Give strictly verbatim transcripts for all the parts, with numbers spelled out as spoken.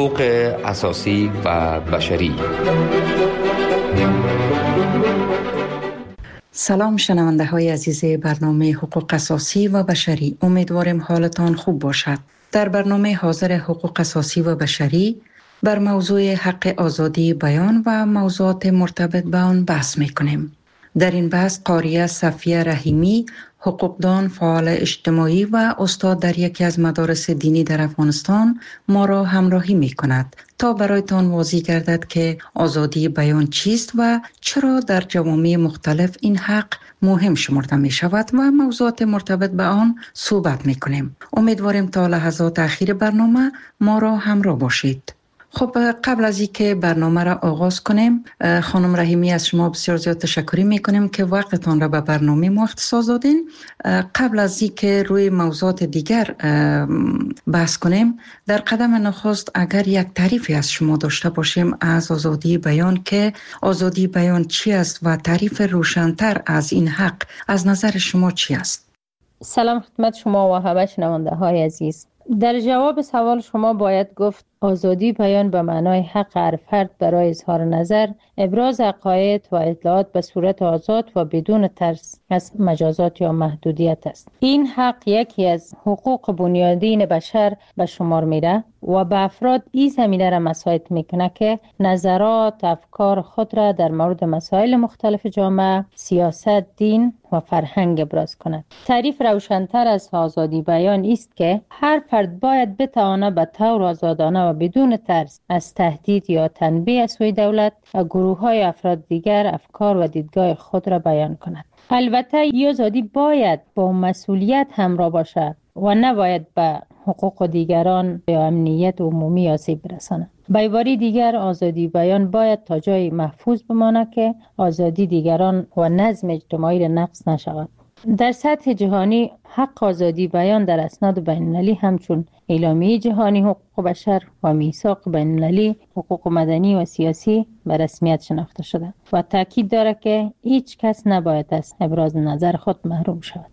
حقوق اساسی و بشری. سلام شنونده های عزیز برنامه حقوق اساسی و بشری، امیدواریم حالتان خوب باشد. در برنامه حاضر حقوق اساسی و بشری بر موضوع حق آزادی بیان و موضوعات مرتبط به آن بحث می کنیم. در این بحث قاریه صفیه رحیمی، حقوقدان، فعال اجتماعی و استاد در یکی از مدارس دینی در افغانستان ما را همراهی می کند تا برایتان واضح گردد که آزادی بیان چیست و چرا در جوامع مختلف این حق مهم شمرده می شود و موضوعات مرتبط به آن صحبت می کنیم. امیدواریم تا لحظات اخیر برنامه ما را همراه باشید. خب قبل از اینکه برنامه را آغاز کنیم، خانم رحیمی از شما بسیار زیاد تشکر میکنیم که وقتتان را به برنامه ما اختصاص دادین. قبل از اینکه روی موضوعات دیگر بحث کنیم، در قدم نخست اگر یک تعریفی از شما داشته باشیم از آزادی بیان، که آزادی بیان چی است و تعریف روشن‌تر از این حق از نظر شما چی است؟ سلام خدمت شما و همه شنونده های عزیز. در جواب سوال شما باید گفت آزادی بیان به معنای حق هر فرد برای اظهار نظر، ابراز عقاید و اطلاعات به صورت آزاد و بدون ترس از مجازات یا محدودیت است. این حق یکی از حقوق بنیادین بشر به شمار میره و به افراد این زمینه را مساعد میکنه که نظرات، افکار خود را در مورد مسائل مختلف جامعه، سیاست، دین و فرهنگ ابراز کند. تعریف روشن‌تر از آزادی بیان است که هر فرد باید بتواند به طور آزادانه و بدون ترس از تهدید یا تنبیه از سوی دولت و گروه‌های افراد دیگر افکار و دیدگاه خود را بیان کند. البته این آزادی باید با مسئولیت همراه باشد و نباید به حقوق دیگران یا امنیت عمومی آسیب برساند. به عبارت دیگر، آزادی بیان باید تا جای محفوظ بماند که آزادی دیگران و نظم اجتماعی را نقض نشود. در سطح جهانی حق آزادی بیان در اسناد بین‌المللی همچون اعلامیه جهانی حقوق بشر و میثاق بین‌المللی حقوق مدنی و سیاسی به رسمیت شناخته شده و تاکید دارد که هیچ کس نباید از ابراز نظر خود محروم شود.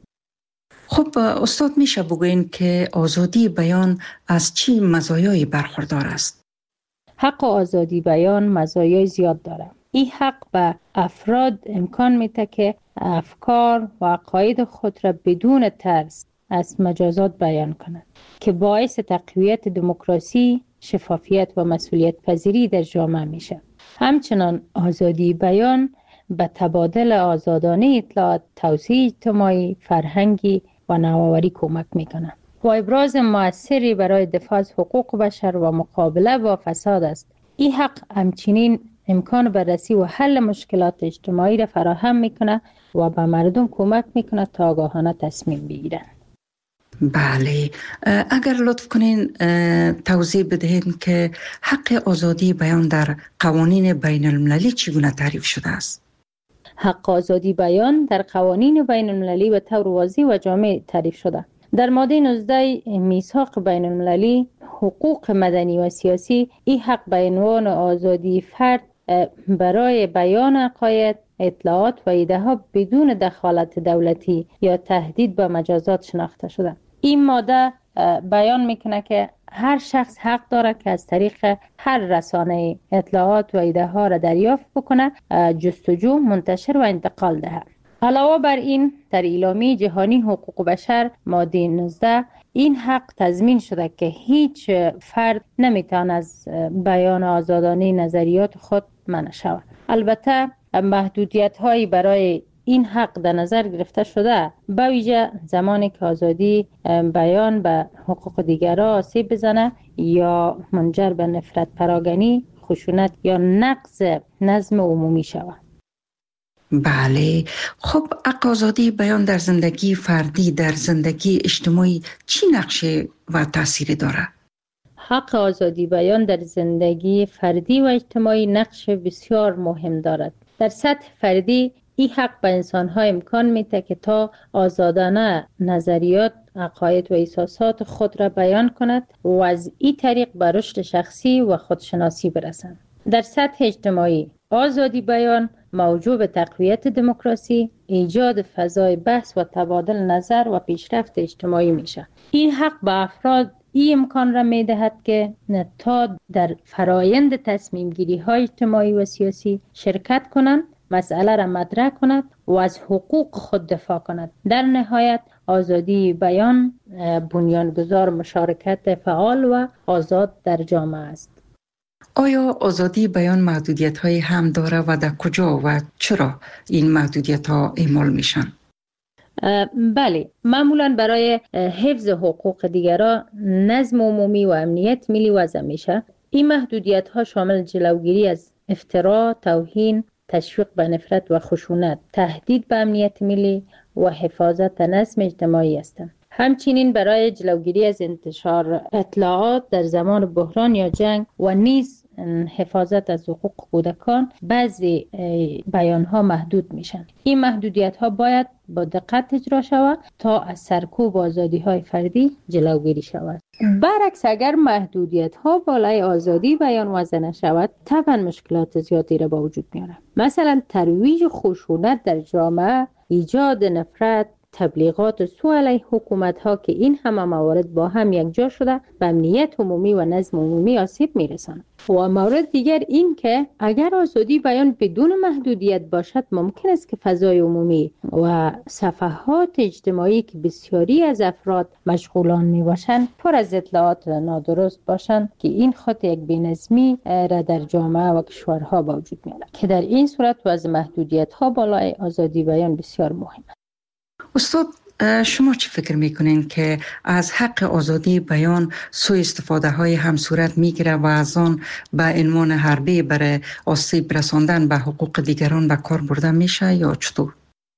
خب استاد، میشه بگوین که آزادی بیان از چی مزایایی برخوردار است؟ حق آزادی بیان مزایای زیاد دارد. این حق به افراد امکان میده که افکار و عقاید خود را بدون ترس از مجازات بیان کنند که باعث تقویت دموکراسی، شفافیت و مسئولیت پذیری در جامعه میشه. همچنان آزادی بیان به تبادل آزادانه اطلاعات، توسعه اجتماعی، فرهنگی و نوآوری کمک میکنه و ابراز مؤثری برای دفاع از حقوق بشر و مقابله با فساد است. این حق همچنین امکان بررسی و حل مشکلات اجتماعی را فراهم میکنه و به مردم کمک میکنه تا آگاهانه تصمیم بگیرن. بله، اگر لطف کنین توضیح بدهید که حق آزادی بیان در قوانین بین المللی چگونه تعریف شده است؟ حق آزادی بیان در قوانین بین المللی به طور واضح و جامع تعریف شده. در ماده نوزده میثاق بین المللی حقوق مدنی و سیاسی، این حق به عنوان آزادی فرد برای بیان عقاید، اطلاعات و ایده ها بدون دخالت دولتی یا تهدید به مجازات شناخته شده. این ماده بیان میکنه که هر شخص حق داره که از طریق هر رسانه اطلاعات و ایده ها را دریافت بکنه، جستجو، منتشر و انتقال دهد. علاوه بر این، در اعلامیه جهانی حقوق بشر ماده نوزده این حق تضمین شده که هیچ فرد نمیتواند از بیان آزادانه نظریات خود منع شود. البته محدودیت هایی برای این حق در نظر گرفته شده، به ویژه زمانی که آزادی بیان به حقوق دیگران آسیب بزنه یا منجر به نفرت پراگنی، خشونت یا نقض نظم عمومی شود. بله، خب حق آزادی بیان در زندگی فردی، در زندگی اجتماعی چی نقشه و تأثیری داره؟ حق آزادی بیان در زندگی فردی و اجتماعی نقش بسیار مهم دارد. در سطح فردی این حق به انسان‌ها امکان میده که تا آزادانه نظریات، عقاید و احساسات خود را بیان کند و از این طریق به رشد شخصی و خودشناسی برسند. در سطح اجتماعی آزادی بیان موجب به تقویت دموکراسی، ایجاد فضای بحث و تبادل نظر و پیشرفت اجتماعی میشه. این حق به افراد این امکان را می دهد که تا در فرایند تصمیم گیری های اجتماعی و سیاسی شرکت کنند، مسئله را مطرح کند و از حقوق خود دفاع کند. در نهایت آزادی بیان بنیانگذار مشارکت فعال و آزاد در جامعه است. آیا آزادی بیان محدودیت های هم داره و در کجا و چرا این محدودیت ها اعمال میشن؟ بله، معمولا برای حفظ حقوق دیگران، نظم عمومی و امنیت ملی وضع میشه. این محدودیت ها شامل جلوگیری از افترا، توهین، تشویق به نفرت و خشونت، تهدید به امنیت ملی و حفاظت نظم اجتماعی هستند. همچنین برای جلوگیری از انتشار اطلاعات در زمان بحران یا جنگ و نیز حفاظت از حقوق کودکان بعضی بیان ها محدود میشن. این محدودیت ها باید با دقت اجرا شود تا از سرکوب آزادی های فردی جلوگیری شود. برعکس اگر محدودیت ها بالای آزادی بیان وضع نشود، طبعا مشکلات زیادی را با وجود میاره. مثلا ترویج خشونت در جامعه، ایجاد نفرت، تبلیغات سوء علیه حکومت ها که این همه موارد با هم یکجا شده به امنیت عمومی و نظم عمومی آسیب میرساند. و مورد دیگر این که اگر آزادی بیان بدون محدودیت باشد، ممکن است که فضای عمومی و صفحات اجتماعی که بسیاری از افراد مشغولان می باشند پر از اطلاعات نادرست باشند که این خود یک بی‌نظمی را در جامعه و کشورها با وجود میارد که در این صورت وضع محدودیت ها بالای آزادی بیان بسیار مهم است. استاد، شما چی فکر میکنین که از حق آزادی بیان سوء استفاده های هم صورت میگیره و از آن به عنوان حربه برای آسیب رساندن به حقوق دیگران به کار برده میشه یا چطور؟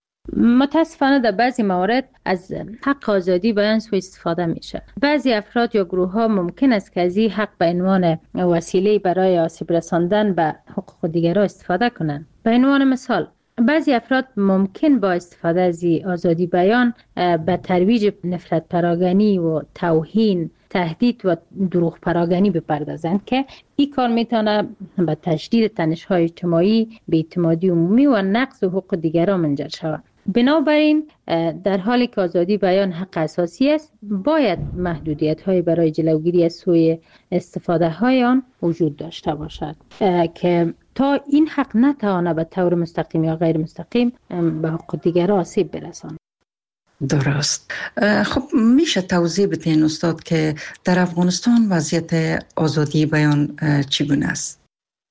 متاسفانه در بعضی موارد از حق آزادی بیان سوء استفاده میشه. بعضی افراد یا گروه ها ممکن است که از این حق به عنوان وسیله برای آسیب رساندن به حقوق دیگران استفاده کنند. به عنوان مثال، بعضی افراد ممکن با استفاده از آزادی بیان به ترویج نفرت پراگنی و توهین، تهدید و دروغ پراگنی بپردازند که این کار میتونه به تشدید تنش‌های اجتماعی، بی‌اعتمادی عمومی و نقض حقوق دیگران منجر شود. بنابراین در حالی که آزادی بیان حق اساسی است، باید محدودیت‌های برای جلوگیری از سوء استفاده های آن وجود داشته باشد که تا این حق نتواند به طور مستقیم یا غیر مستقیم به حقوق دیگران آسیب برساند. درست. خب میشه توضیح بدین استاد که در افغانستان وضعیت آزادی بیان چگونه است؟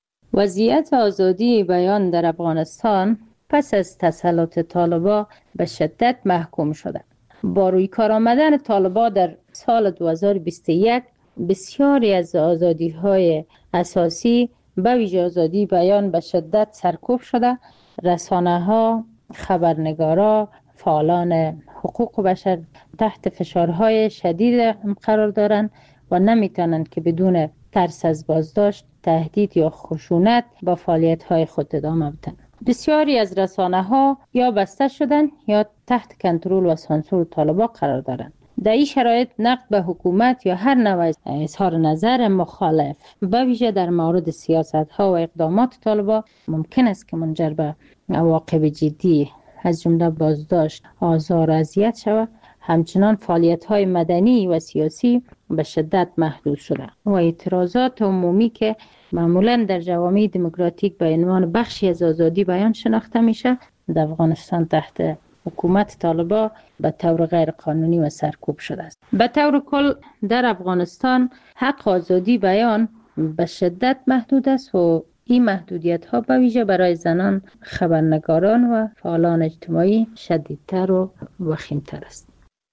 وضعیت آزادی بیان در افغانستان پس از تسلط طالبان به شدت محکوم شده. با روی کار آمدن طالبان در سال دو هزار و بیست و یک بسیاری از آزادی‌های اساسی به ویژه آزادی بیان به شدت سرکوب شده. رسانه‌ها، خبرنگارا، فعالان حقوق بشر تحت فشارهای شدید قرار دارند و نمیتونند که بدون ترس از بازداشت، تهدید یا خشونت با فعالیت‌های خود ادامه بدن. بسیاری از رسانه‌ها یا بسته شدن یا تحت کنترل و سانسور طالبان قرار دارند. در این شرایط نقد به حکومت یا هر نوع اظهار نظر مخالف به ویژه در مورد سیاست‌ها و اقدامات طالبان ممکن است که منجر به عواقب جدی از جمله بازداشت، آزار و اذیت شود. همچنان فعالیت‌های مدنی و سیاسی به شدت محدود شده و اعتراضات عمومی که معمولاً در جوامع دموکراتیک به عنوان بخشی از آزادی بیان شناخته میشه، در افغانستان تحت حکومت طالبان به طور غیر قانونی و سرکوب شده است. به طور کل در افغانستان حق آزادی بیان به شدت محدود است و این محدودیت ها به ویژه برای زنان، خبرنگاران و فعالان اجتماعی شدیدتر و وخیمتر است.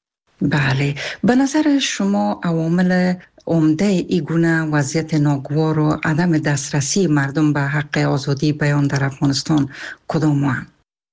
بله، به نظر شما عوامل عمده ای گونه وضعیت ناگوار و عدم دسترسی مردم به حق آزادی بیان در افغانستان کدام هستند؟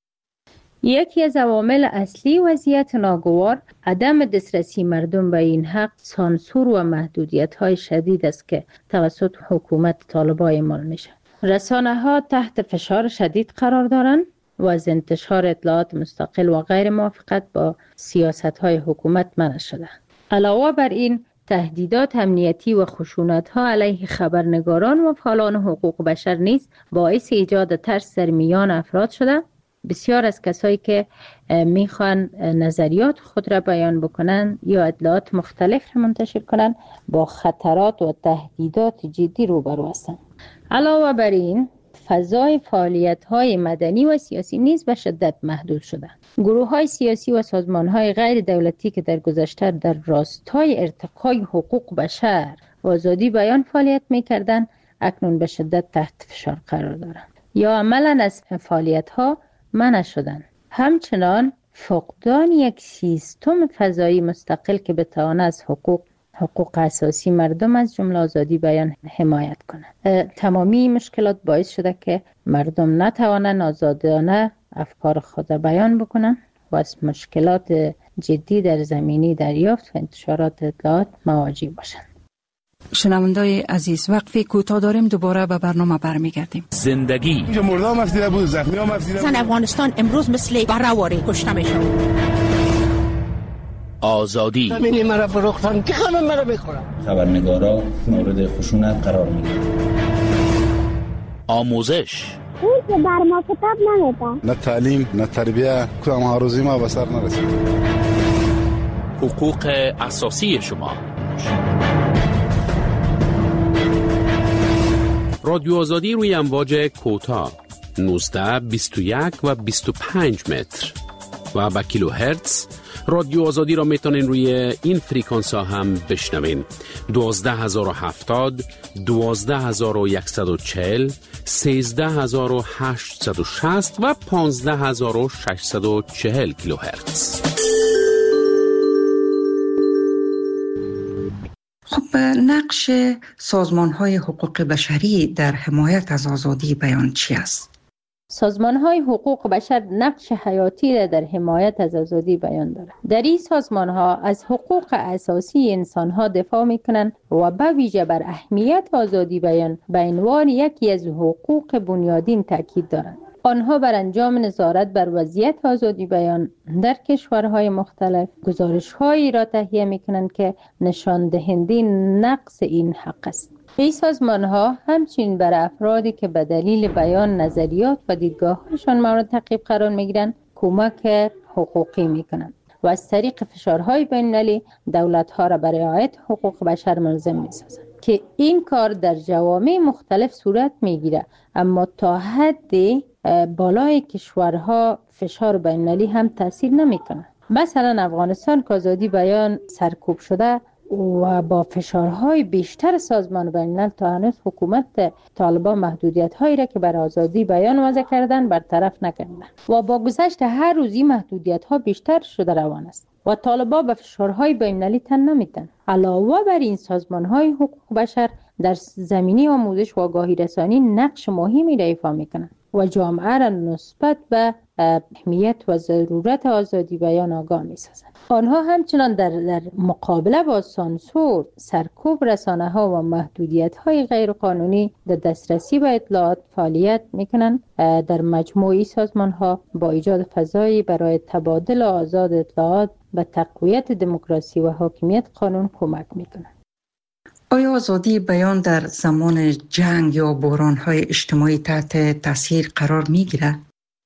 یکی از عوامل اصلی وضعیت ناگوار عدم دسترسی مردم به این حق سانسور و محدودیت های شدید است که توسط حکومت طالبان اعمال میشه. رسانه ها تحت فشار شدید قرار دارند و از انتشار اطلاعات مستقل و غیر موافقت با سیاست های حکومت منع شده. علاوه بر این تهدیدات امنیتی و خشونت ها علیه خبرنگاران و فعالان حقوق بشر نیز باعث ایجاد ترس در میان افراد شده بسیار از کسایی که میخوان نظریات خود را بیان بکنن یا اطلاعات مختلف را منتشر کنن با خطرات و تهدیدات جدی روبرو هستند. علاوه بر این فضای فعالیت‌های مدنی و سیاسی نیز به شدت محدود شده. گروه‌های سیاسی و سازمان‌های غیر دولتی که در گذشته در راستای ارتقای حقوق بشر و آزادی بیان فعالیت می‌کردند، اکنون به شدت تحت فشار قرار دارند یا عملاً از فعالیت‌ها منع شدند. همچنان فقدان یک سیستم فضایی مستقل که بتواند از حقوق حقوق اساسی مردم از جمله آزادی بیان حمایت کنند. تمامی مشکلات باعث شده که مردم نتوانند آزادانه افکار خود را بیان بکنند و از مشکلات جدی در زمینه دریافت و انتشارات اطلاعات مواجه باشند. شنوندای عزیز، وقفی کوتاه داریم، دوباره به برنامه برمیگردیم. زندگی اینجا مردم افزیده بود، زخمی هم افزیده بود. زن افغانستان امروز مثل برهواری کشته میشه. آزادی همینی مرا فروختن که همه مرا میخورن. خبرنگارا مورد خشونت قرار میگیرن. آموزش اون که بر ما کتاب نمیدن. نه تعلیم نه تربیه، کدام هاروزی ما به سر نرسید. حقوق اساسی شما. رادیو آزادی روی امواج کوتاه نوزده، بیست و یک و بیست و پنج متر و با کیلو هرتز. رادیو آزادی را میتونین روی این فریکانس ها هم بشنوین: دوازده هزار و هفتاد، دوازده هزار و صد و چهل، سیزده هزار و هشتصد و شصت و پانزده هزار و ششصد و چهل کیلو هرتز. خب نقش سازمان‌های حقوق بشری در حمایت از آزادی بیان چی است؟ سازمان‌های حقوق بشر نقش حیاتی را در حمایت از آزادی بیان دارند. در این سازمان‌ها از حقوق اساسی انسان‌ها دفاع می‌کنند و به ویژه بر اهمیت آزادی بیان به عنوان یکی از حقوق بنیادین تاکید دارند. آنها بر انجام نظارت بر وضعیت آزادی بیان در کشورهای مختلف گزارش‌هایی را تهیه می‌کنند که نشان دهنده نقص این حق است. این سازمان‌ها همچنین بر افرادی که به دلیل بیان نظریات و دیدگاه‌هایشان مورد تعقیب قرار می‌گیرند کمک حقوقی می‌کنند و از طریق فشارهای بین‌المللی دولت‌ها را برای رعایت حقوق بشر ملزم می‌سازند که این کار در جوامع مختلف صورت می‌گیرد، اما تا حدی بالای کشورها فشار بین‌المللی هم تاثیر نمی‌کند. مثلا افغانستان که آزادی بیان سرکوب شده و با فشارهای بیشتر سازمان بین‌الملل تا هنوز حکومت طالبان محدودیت‌هایی را که بر آزادی بیان وضع کردن برطرف نکردند و با گذشت هر روزی محدودیت‌ها بیشتر شده روان است و طالبان به فشارهای بین‌المللی تن نمی‌دهند. علاوه بر این سازمان‌های حقوق بشر در زمینه آموزش و آگاهی رسانی نقش مهمی را ایفا می‌کنند و جامعه را نسبت به اهمیت و ضرورت آزادی بیان آگاه می‌سازند. آنها همچنان در, در مقابله با سانسور، سرکوب رسانه‌ها و محدودیت‌های غیرقانونی در دسترسی به اطلاعات فعالیت می‌کنند. در مجموعی سازمان‌ها با ایجاد فضایی برای تبادل آزاد اطلاعات به تقویت دموکراسی و حاکمیت قانون کمک می‌کنند. آیا آزادی بیان در زمان جنگ یا بحران‌های اجتماعی تحت تاثیر قرار می‌گیرد؟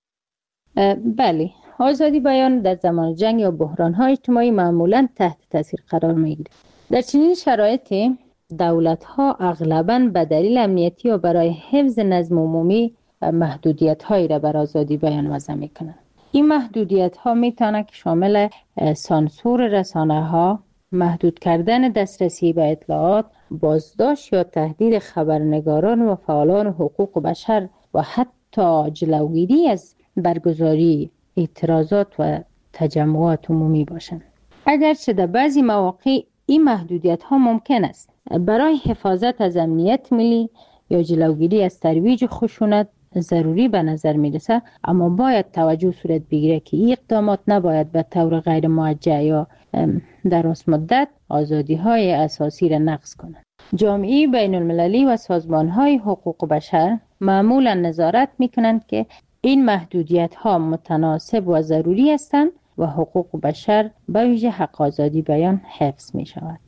بله، آزادی بیان در زمان جنگ یا بحران‌های اجتماعی معمولاً تحت تاثیر قرار می‌گیرد. در چنین شرایطی دولت‌ها اغلباً به دلیل امنیتی و برای حفظ نظم عمومی محدودیت‌هایی را بر آزادی بیان وضع می‌کنند. این محدودیت‌ها می‌تواند که شامل سانسور رسانه‌ها، محدود کردن دسترسی به اطلاعات، بازداشت یا تهدید خبرنگاران و فعالان حقوق بشر و حتی جلوگیری از برگزاری اعتراضات و تجمعات عمومی باشند. اگرچه در بعضی مواقع این محدودیت ها ممکن است برای حفاظت از امنیت ملی یا جلوگیری از ترویج خشونت ضروری به نظر می رسد، اما باید توجه صورت بگیره که این اقدامات نباید به طور غیر موجه یا در راست مدت آزادی های اساسی را نقض کنند. جامعه بین المللی و سازمان های حقوق بشر معمولا نظارت می کنند که این محدودیت ها متناسب و ضروری هستند و حقوق بشر به ویژه حق آزادی بیان حفظ می شود.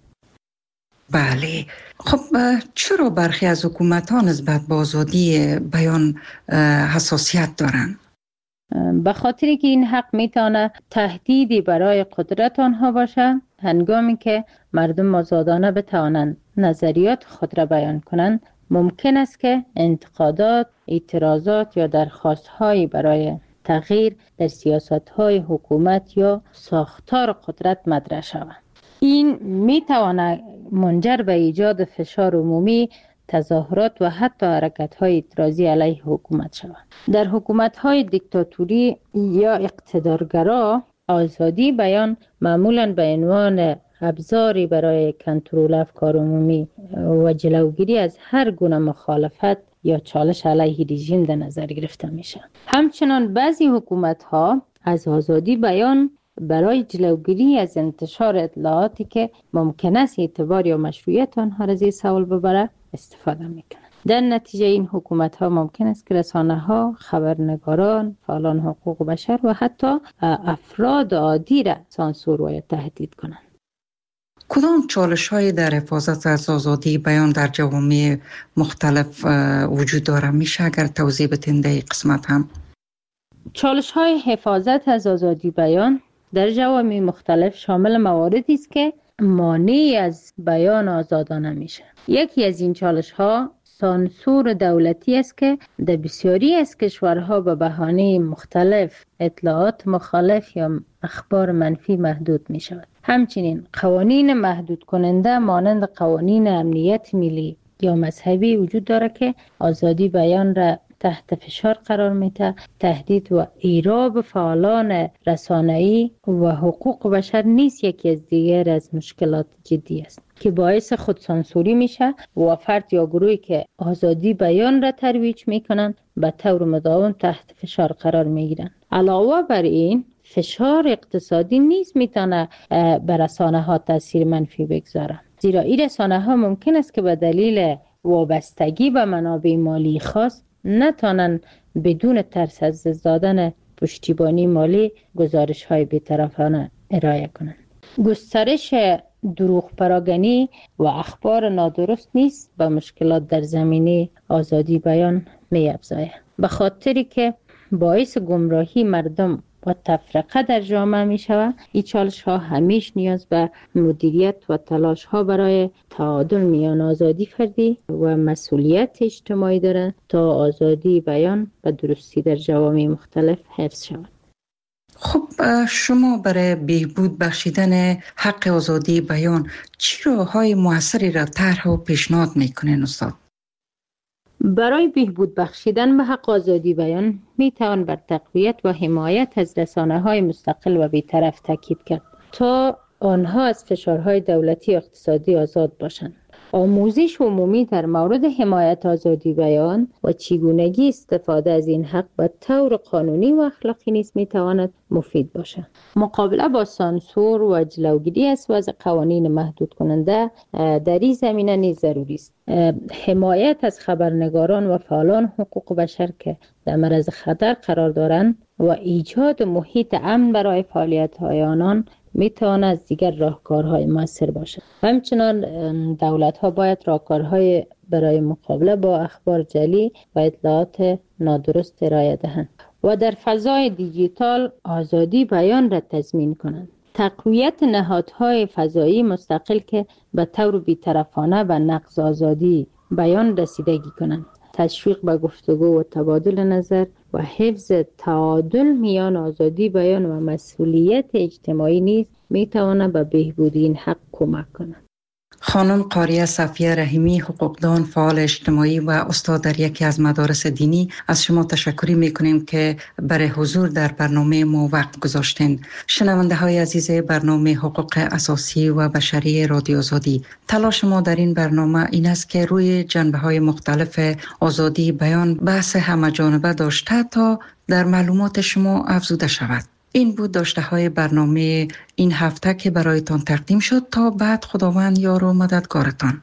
بله، خب چرا برخی از حکومت‌ها نسبت به آزادی بیان حساسیت دارند؟ به خاطر که این حق میتونه تهدیدی برای قدرت آنها باشه. هنگامی که مردم آزادانه بتوانند نظریات خود را بیان کنند، ممکن است که انتقادات، اعتراضات یا درخواست‌هایی برای تغییر در سیاست‌های حکومت یا ساختار قدرت مطرح شود. این میتواند منجر به ایجاد فشار عمومی، تظاهرات و حتی حرکت‌های اعتراضی علیه حکومت شود. در حکومت‌های دیکتاتوری یا اقتدارگرا، آزادی بیان معمولاً به عنوان ابزاری برای کنترل افکار عمومی و جلوگیری از هر گونه مخالفت یا چالش علیه رژیم در نظر گرفته میشه. همچنان بعضی حکومت‌ها از آزادی بیان برای جلوگیری از انتشار اطلاعاتی که ممکن است اعتبار یا مشروعیت آنها را زیر سوال ببره استفاده میکنند. در نتیجه این حکومت‌ها ممکن است که رسانه‌ها، خبرنگاران، فعالان حقوق بشر و حتی افراد عادی را سانسور و تهدید کنند. کدام چالش‌هایی در حفاظت از آزادی بیان در جوامع مختلف وجود داره؟ میشه اگر توضیح بدین در این قسمت هم؟ چالش‌های حفاظت از آزادی بیان در جوامع مختلف شامل مواردی است که مانع از بیان آزادانه میشه. یکی از این چالش‌ها سانسور دولتی است که در بسیاری از کشورها به بهانه مختلف اطلاعات مخالف یا اخبار منفی محدود می شود. همچنین قوانین محدود کننده مانند قوانین امنیت ملی یا مذهبی وجود دارد که آزادی بیان را تحت فشار قرار میده. تهدید و ایراب فعالان رسانه‌ای و حقوق بشر نیز یکی از دیگر از مشکلات جدی است که باعث خودسانسوری میشه و فرد یا گروهی که آزادی بیان را ترویج میکنن به طور مداوم تحت فشار قرار میگیرن. علاوه بر این فشار اقتصادی نیز میتونه بر رسانه ها تاثیر منفی بگذاره، زیرا این رسانه ها ممکن است که به دلیل وابستگی به منابع مالی خاص نتانن بدون ترس از دست دادن پشتیبانی مالی گزارش های بی‌طرفانه ارائه کنند. گسترش دروغ پراگنی و اخبار نادرست نیست به مشکلات در زمینه آزادی بیان می افزاید، به خاطری که باعث گمراهی مردم و تفرقه در جامعه می شود. این چالش ها همیش نیاز به مدیریت و تلاش ها برای تعادل میان آزادی فردی و مسئولیت اجتماعی دارند تا آزادی بیان و درستی در جوامع مختلف حفظ شود. خب شما برای بهبود بخشیدن حق آزادی بیان چه راه‌های موثری را طرح و پیشنهاد میکنین استاد؟ برای بهبود بخشیدن به حق آزادی بیان می توان بر تقویت و حمایت از رسانه‌های مستقل و بی‌طرف تاکید کرد تا آنها از فشارهای دولتی و اقتصادی آزاد باشند. آموزش عمومی در مورد حمایت آزادی بیان و چگونگی استفاده از این حق به طور قانونی و اخلاقی نیز می تواند مفید باشد. مقابله با سانسور و جلوگیری از وضع قوانین محدود کننده در این زمینه نیز ضروری است. حمایت از خبرنگاران و فعالان حقوق بشر که در معرض خطر قرار دارند و ایجاد محیط امن برای فعالیت‌های آنان میتواند از دیگر راهکارهای موثر باشد. همچنان دولت‌ها باید راهکارهای برای مقابله با اخبار جعلی و اطلاعات نادرست ارائه دهند و در فضای دیجیتال آزادی بیان را تضمین کنند. تقویت نهادهای فضایی مستقل که به طور بی‌طرفانه به نقض آزادی بیان رسیدگی کنند. تشویق به گفتگو و تبادل نظر و حفظ تعادل میان آزادی بیان و مسئولیت اجتماعی نیز میتواند به بهبود این حق کمک کند. خانم قاریه صفیه رحیمی، حقوقدان، فعال اجتماعی و استاد در یکی از مدارس دینی، از شما تشکر میکنیم که برای حضور در برنامه ما وقت گذاشتین. شنونده های عزیز برنامه حقوق اساسی و بشری رادیو آزادی، تلاش ما در این برنامه این است که روی جنبه های مختلف آزادی بیان بحث همه‌جانبه داشته تا در معلومات شما افزوده شود. این بود داشته های برنامه این هفته که برایتان تقدیم شد. تا بعد خداوند یار و مددگارتان.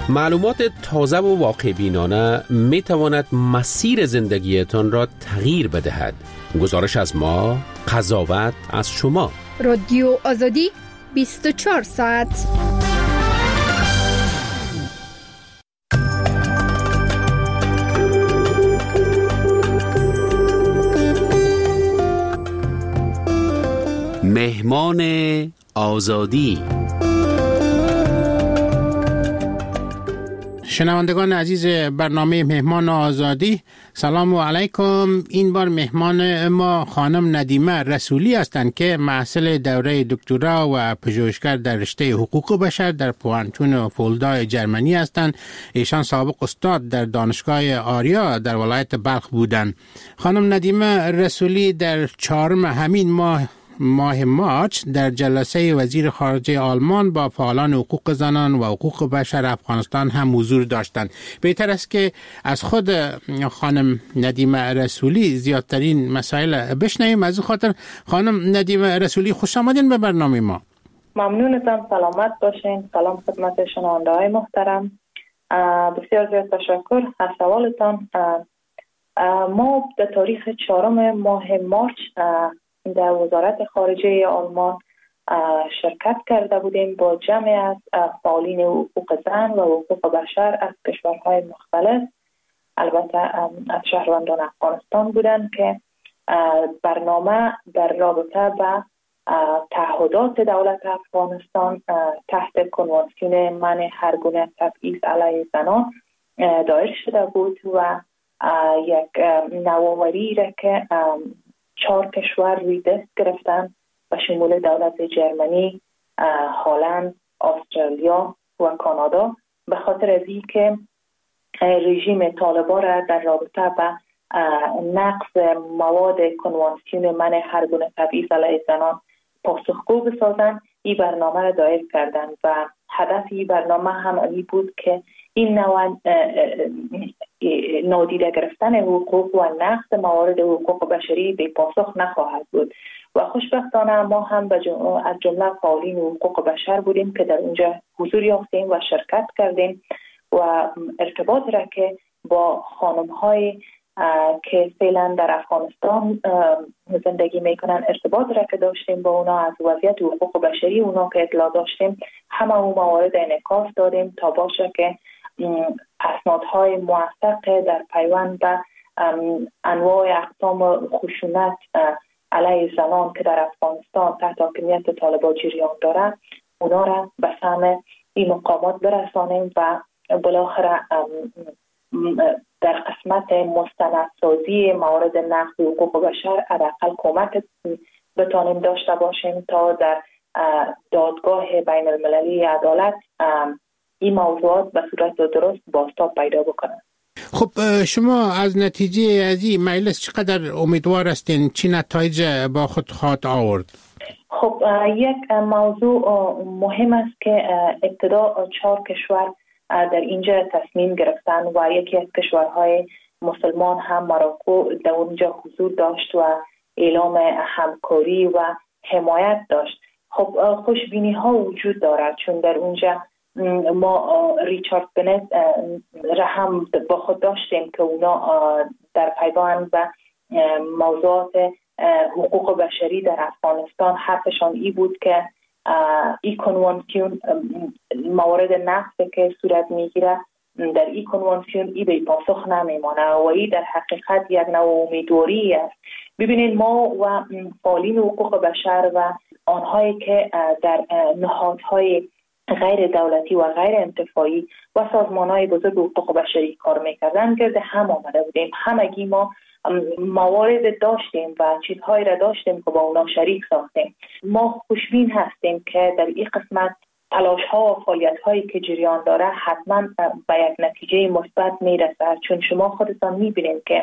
معلومات تازه و واقع بینانه می تواند مسیر زندگیتان را تغییر بدهد. گزارش از ما، قضاوت از شما. رادیو آزادی بیست و چهار ساعت. مهمان آزادی. شنوندگان عزیز برنامه مهمان آزادی، سلام علیکم. این بار مهمان ما خانم ندیمه رسولی هستند که محصل دوره دکترا و پژوهشگر در رشته حقوق بشر در پوهنتون فولدا جرمنی هستند. ایشان سابق استاد در دانشگاه آریا در ولایت بلخ بودند. خانم ندیمه رسولی در چهارم همین ماه ماه مارچ در جلسه وزیر خارجه آلمان با فعالان حقوق زنان و حقوق بشر افغانستان هم حضور داشتند. بهتر است که از خود خانم ندیمه رسولی زیادترین مسائل بشنویم. از خاطر خانم ندیمه رسولی، خوش آمدین به برنامه ما. ممنونتم، سلامت باشین. سلام خدمت شنونده های محترم. بسیار زیاد تشکر از سوالتان. ما در تاریخ چهارم ماه مارچ در وزارت خارجه آلمان شرکت کرده بودیم با جمعی از فعالین حقوق زن و حقوق بشر از کشورهای مختلف، البته از شهروندان افغانستان بودند که برنامه در رابطه با تعهدات دولت افغانستان تحت کنوانسیون منع هر گونه تبعیض علیه زنان دایر شده بود و یک نوآوری را که چهار کشور روی دست گرفتن و شمول دولت جرمنی، هلند، استرالیا و کانادا، به خاطر از اینکه رژیم طالبان را در رابطه با نقض مواد کنوانسیون منع هر گونه تبعیض علیه زنان پاسخگو بسازند، این برنامه را دایر کردند و هدف این برنامه هم این بود که این نوع نادیده گرفتن حقوق و نقض موارد حقوق بشری به پاسخ نخواهد بود و خوشبختانه ما هم از جمله فعالین حقوق بشر بودیم که در اونجا حضور یافتیم و شرکت کردیم و ارتباط را که با خانم‌های که فعلا در افغانستان زندگی میکنن ارتباط را که داشتیم با اونا، از وضعیت حقوق بشری اونا که اطلاع داشتیم، همه اون موارد انعکاس دادیم تا باشه که اسنادهای موثق در پیوند به انواع اقسام خشونت علیه زنان که در افغانستان تحت حاکمیت طالبان جریان داره اونا را به سهم این مقامات برسانیم و بالاخره در قسمت مستندسازی موارد نقض حقوق بشر حداقل کمک بتانیم داشته باشیم تا در دادگاه بین المللی عدالت این موضوعات به صورت درست بازتاب پیدا بکنند. خب شما از نتیجه از این مجلس چقدر امیدوار هستین؟ چی نتایج با خود خواهد آورد؟ خب یک موضوع مهم است که ابتدا چهار کشور در اینجا تصمیم گرفتن و یکی از کشورهای مسلمان هم مراکو در اونجا حضور داشت و اعلام همکاری و حمایت داشت. خب خوشبینی ها وجود دارد چون در اونجا ما ریچارد بنت را هم با خود داشتیم که اونا در پیوند و موضوعات حقوق بشری در افغانستان حرفشان ای بود که ای کنوانسیون موارد نقض که صورت میگیره در ای کنوانسیون ای به پاسخ نمیمانه و ای در حقیقت یک نوع امیدواری است. ببینید ما و فعالین حقوق بشر و آنهایی که در نهادهای غیر دولتی و غیر انتفاعی و سازمانهای بزرگ حقوق بشری کار میکردن گرد هم آمده بودیم. همگی ما موارد داشتیم و چیزهایی را داشتیم که با اونا شریک ساختیم. ما خوشبین هستیم که در این قسمت تلاش ها و فعالیت هایی که جریان داره حتما به یک نتیجه مثبت میرسه، چون شما خودتان میبینید که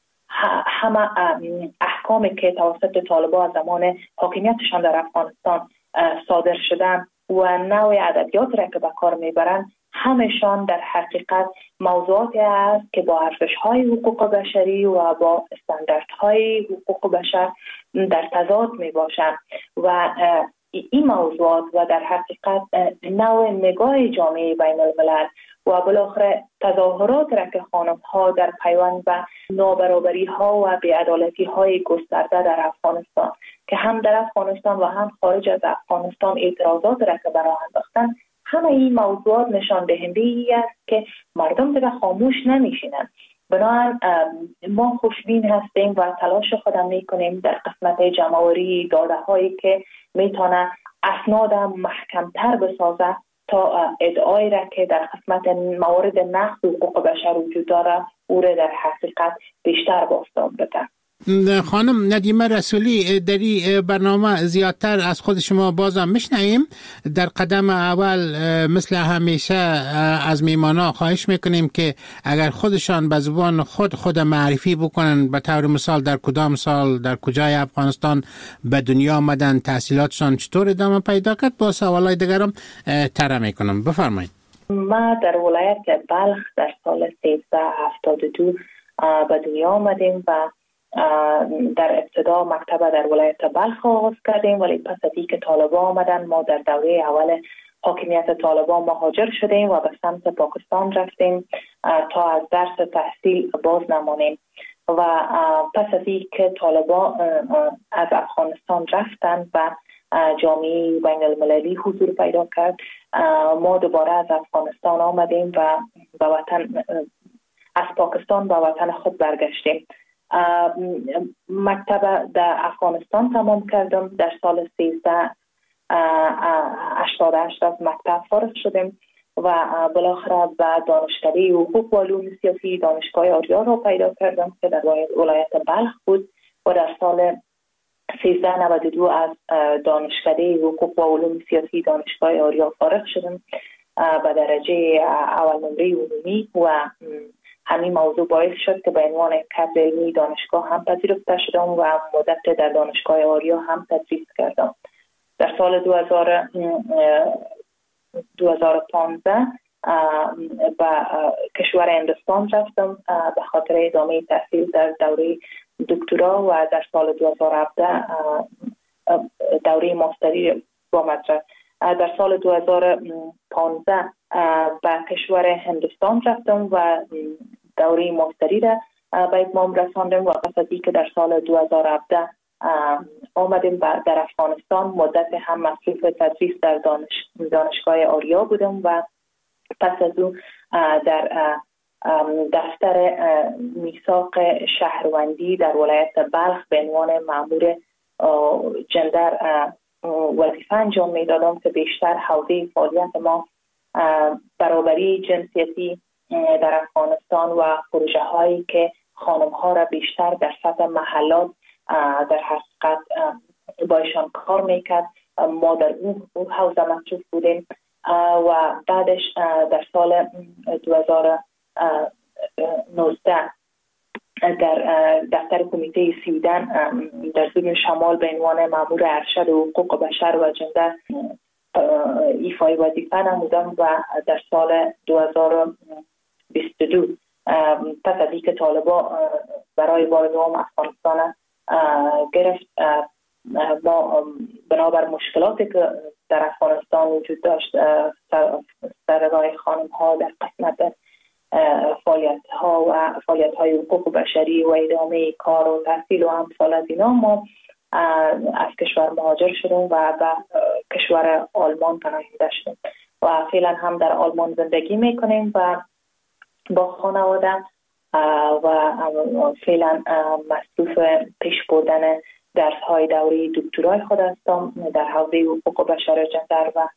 همه احکامی که توسط طالبان زمان حاکمیتشان در افغانستان صادر شدن و نوع ادبیات را که به کار میبرند همشان در حقیقت موضوعاتی است که با ارزش‌های حقوق بشری و با استانداردهای حقوق بشر در تضاد میباشند و این موضوعات و در حقیقت نوع نگاه جامعه بین الملل و بالاخره تظاهرات را که خانم ها در پیوند به نابرابری ها و بی‌عدالتی های گسترده در افغانستان که هم در افغانستان و هم خارج از افغانستان اعتراضات را که برآورده انداختن، همه این موضوعات نشان دهنده ای است که مردم دیگه خاموش نمیشینند. بنابراین ما خوشبین هستیم و تلاش خودم میکنیم در قسمت جمع‌آوری داده هایی که میتونه اسناد محکمتر بسازه تا ادعایی را که در قسمت موارد نقض حقوق بشر وجود داره او را در حقیقت بیشتر بازتاب بده. خانم ندیمه رسولی، در این برنامه زیادتر از خود شما بازم میشنویم. در قدم اول مثل همیشه از میمانا خواهش میکنیم که اگر خودشان به زبان خود خود معرفی بکنن، به طور مثال در کدام سال در کجای افغانستان به دنیا آمدن، تحصیلاتشان چطور ادامه پیدا کرد، با سوالای دیگرم طرح میکنم. بفرمایید. ما در ولایت بلخ در سال سیزده هفتاد و دو به دنیا آمدیم و در ابتدا مکتب در ولایت بلخ آغاز کردیم، ولی پس از اینکه طالبان آمدن ما در دوره اول حاکمیت طالبان مهاجر شدیم و به سمت پاکستان رفتیم تا از درس تحصیل باز نمانیم و پس از اینکه طالبان از افغانستان رفتند و جامعه بین المللی حضور پیدا کرد، ما دوباره از افغانستان آمدیم و به وطن از پاکستان به وطن خود برگشتیم. مکتب در افغانستان تمام کردم. در سال سیزده هشتاد و هشت از مکتب فارغ شدیم و بالاخره به دانشکده حقوق و علوم سیاسی دانشگاه آریا را پیدا کردم که در ولایت بلخ بود و در سال سیزده نود و دو از دانشکده حقوق و علوم سیاسی دانشگاه آریا فارغ شدم به درجه اول نمره عمومی و همین موضوع باعث شد که به عنوان کادر علمی دانشگاه هم پذیرفته شدم و مدت در دانشگاه آریا هم تدریس کردم. در سال دو هزار و پانزده به کشور هندوستان رفتم به خاطر ادامه تحصیل در دوره دکترا و در سال دو هزار و هفده دوره ماستری با مدرک. در سال دو هزار و پانزده به کشور هندوستان رفتم و دوره ماستری را به اتمام رساندم و پس از اینکه در سال دو هزار و هفده آمدیم در افغانستان مدت هم مصروف تدریس در دانش دانشگاه آریا بودم و پس از اون در دفتر میثاق شهروندی در ولایت بلخ به عنوان مأمور جندر وظیفه انجام میدادم که بیشتر حوزه فعالیت ما برابری جنسیتی در افغانستان و پروژه هایی که خانم ها را بیشتر در سطح محلات در حقیقت بایشان کار میکرد ما در اون حوزه مصروف بودیم و بعدش در سال دو هزار و نوزده در دفتر کمیته سیودن در زون شمال به عنوان مأمور ارشد حقوق بشر و جندر ایفای وظیفه نمودم و در سال دو هزار و بیست و دو پس از اینکه طالبان برای وارد افغانستان گرفت ما بنابر مشکلاتی که در افغانستان وجود داشت سر راه خانم ها در قسمت فعالیت ها و فعالیت های حقوق بشری و ادامه کار و تحصیل و امثال از اینا ما از کشور مهاجر شدیم و به کشور آلمان پناهنده شدیم و فعلا هم در آلمان زندگی میکنیم و با خانواده و فعلا مصروف پیش بردن درس های دوره دکترای خود هستم در حوزه حقوق بشر جندر و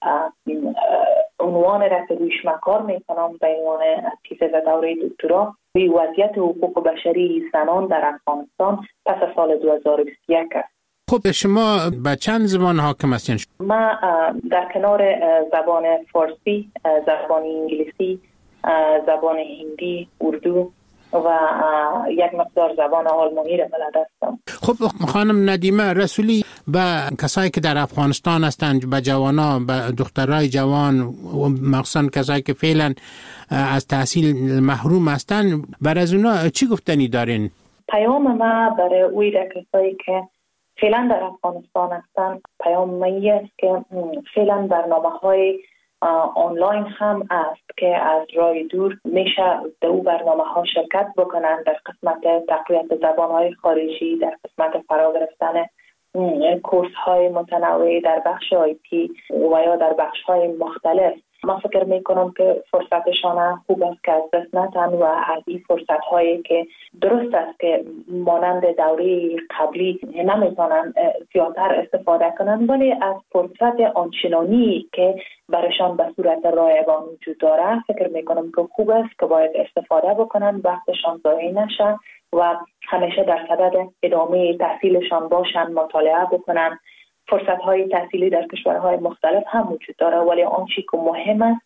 عنوان را که رویش کار میکنم به عنوان تیزه دوره دکترا روی وضعیت حقوق بشری زنان در افغانستان پس از سال دو هزار و بیست و یک است. خب شما به چند زبان حاکم هستین؟ ما در کنار زبان فارسی، زبان انگلیسی، زبان هندی، اردو و یک مقدار زبان آلمانی را بلد هستم. خب خانم ندیمه رسولی، به کسایی که در افغانستان هستند، به جوانا، به دخترای جوان و مخصوصا کسایی که فعلا از تحصیل محروم هستند، بر از اونا چی گفتنی دارین؟ پیام ما برای اوی را کسایی که فعلا در افغانستان هستند پیام مایی است که فعلا برنامه های آنلاین هم است که از راه دور میشه در او برنامه ها شرکت بکنن در قسمت تقویت زبان های خارجی، در قسمت فرا گرفتن کورس های متنوع در بخش آیتی و یا در بخش های مختلف. من فکر میکنم که فرصتشان خوب است که از دست ندن و از این فرصت هایی که درست است که مانند دوره قبلی نمیتونن زیادتر استفاده کنن، ولی از فرصت آنچنانی که برشان به صورت رایگان وجود داره فکر میکنم که خوب است که باید استفاده بکنن، وقتشان ضایع نشه و همیشه در صدد ادامه تحصیلشان باشن، مطالعه بکنن. فرصت های تحصیلی در کشورهای مختلف هم وجود داره، ولی آنچه که مهم است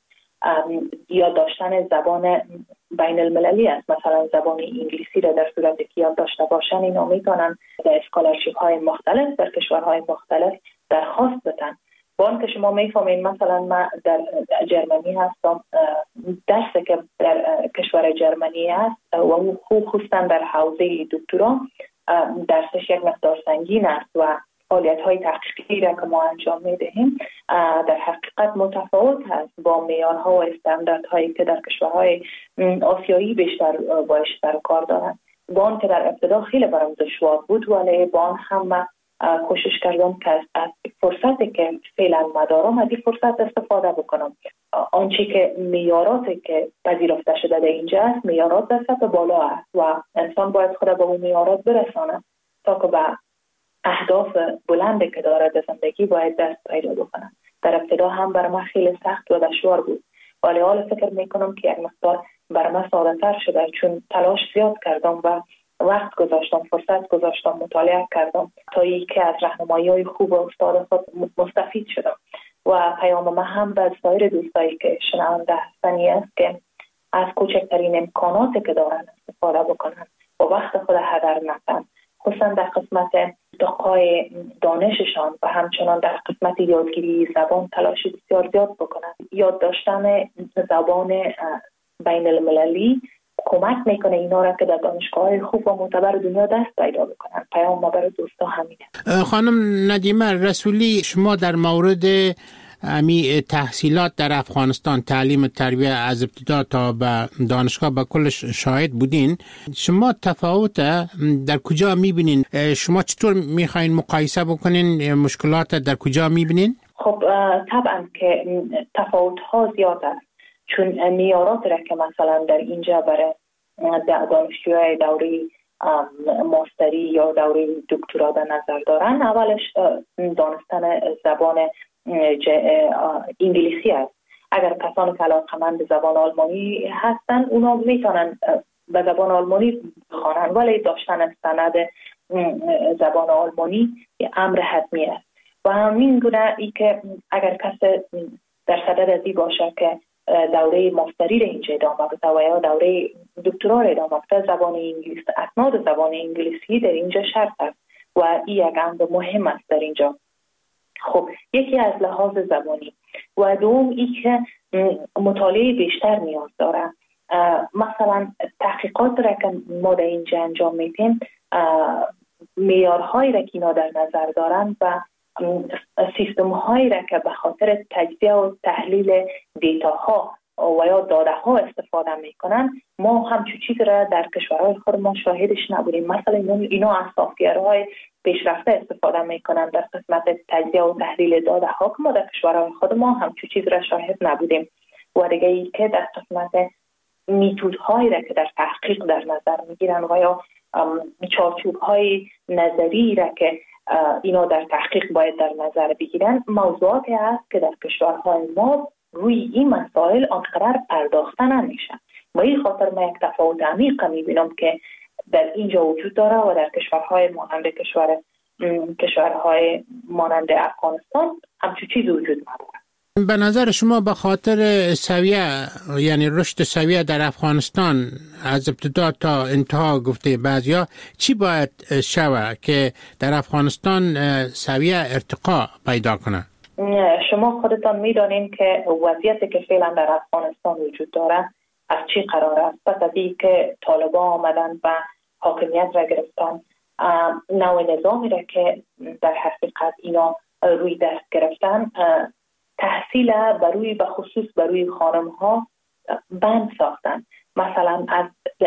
یاد داشتن زبان بین المللی است. مثلا زبان انگلیسی را در صورتی که یاد داشته باشن اینا میتونن در اسکالرشیپ های مختلف در کشورهای مختلف درخواست بدن. با آن که شما میفهمین مثلا من در جرمنی هستم، درسی که در کشور جرمنی است و او خصوصا در حوزه دکترا درسش یک مقدار سنگین است و فعالیت های تحقیقی را که ما انجام میدهیم در حقیقت متفاوت است با معیارها و استانداردهایی که در کشورهای آسیایی بیشتر باش سر کار دارند. با آن که در ابتدا خیلی برام دشوار بود، ولی با آن هم کوشش کردم که از فرصتی که فعلا مدارم از این فرصت استفاده بکنم. آنچه که معیاراتی که پذیرفته شده در اینجا است معیارات در سطح بالا است و انسان باید خود به اون معیارات برسانه تا که به اهداف بلندی که داره در زندگی باید دست پیدا بکنه. در ابتدا هم برای من خیلی سخت و دشوار بود، ولی حالا فکر میکنم که یک مقدار برای من ساده تر شده، چون تلاش زیاد کردم و وقت گذاشتم، فرصت گذاشتم، مطالعه کردم تا ای که از راهنمایی‌های خوب استاد خود مستفید شدم. و پیام من هم به سایر دوستایی که شنونده هستنی است که از کوچکترین امکاناتی که دارن استفاده بکنن و وقت خود هدر ندن، خصوصا در قسمت دقای دانششان و همچنان در قسمت یادگیری زبان تلاش بسیار زیاد بکنن. یاد داشتن زبان بین المللی کمک میکنه اینا را که در دانشگاه‌های خوب و معتبر دنیا دست پیدا بکنن. پیام ما برای دوستا همینه. خانم ندیمه رسولی، شما در مورد امی تحصیلات در افغانستان، تعلیم تربیه از ابتدا تا به دانشگاه به کلش شاهد بودین. شما تفاوت در کجا میبینین؟ شما چطور میخواین مقایسه بکنین؟ مشکلات در کجا میبینین؟ خب طبعا که تفاوت ها زیاد است، چون معیارات را که مثلا در اینجا برای دانشجوهای دوره ماستری یا دوره دکترا در نظر دارن، اولش دانستن زبان انگلیسی است. اگر کسانی که علاقه‌مند زبان آلمانی هستن اونا میتونن به زبان آلمانی بخوانن، ولی داشتن سند زبان آلمانی امر حتمی است. و همین گونه ای که اگر کسی در صدد ازی باشه که دوره ماستری را اینجا ادامه بده و یا دوره دکترا را ادامه بده، زبان انگلیسی، اسناد زبان انگلیسی در اینجا شرط است و این یک امر مهم است در اینجا. خب یکی از لحاظ زبانی و دوم ای که مطالعه بیشتر نیاز داره. مثلا تحقیقات را که ما در اینجا انجام میدیم معیارهایی را که اینا در نظر دارن و سیستم هایی را که به خاطر تجزیه و تحلیل دیتاها و یا داده ها استفاده میکنن، ما همچون چیز را در کشورهای خود ما شاهدش نبودیم. مثلا اینا از سافتورهای پیشرفته استفاده میکنن در قسمت تجزیه و تحلیل داده ها که ما در کشورهای خود ما همچون چیز را شاهد نبودیم. و دیگه ای که در قسمت میتود هایی را که در تحقیق در نظر میگیرن و یا چارچوب های نظری را که اینا در تحقیق باید در نظر بگیرن، موضوعاتی هست که در کشورهای ما روی این مسائل آنقدر پرداخته نمیشن. و این خاطر من یک تفاوت عمیق میبینم که در اینجا وجود داره و در کشورهای مانند کشور کشورهای مانند افغانستان همچون چیزی وجود نداره. به نظر شما به خاطر سویه، یعنی رشد سویه در افغانستان از ابتدا تا انتها گفته بعضیا، چی باید شوه که در افغانستان سویه ارتقا پیدا کنه؟ شما خودتان میدانین که وضعیتی که فعلا در افغانستان وجود داره از چی قرار است. پس از این که طالبان آمدن و حاکمیت را گرفتن، نوع نظامی را که در حقیقت اینا روی دست گرفتن تحصیل بروی به خصوص بروی خانم ها بند ساختن. مثلا از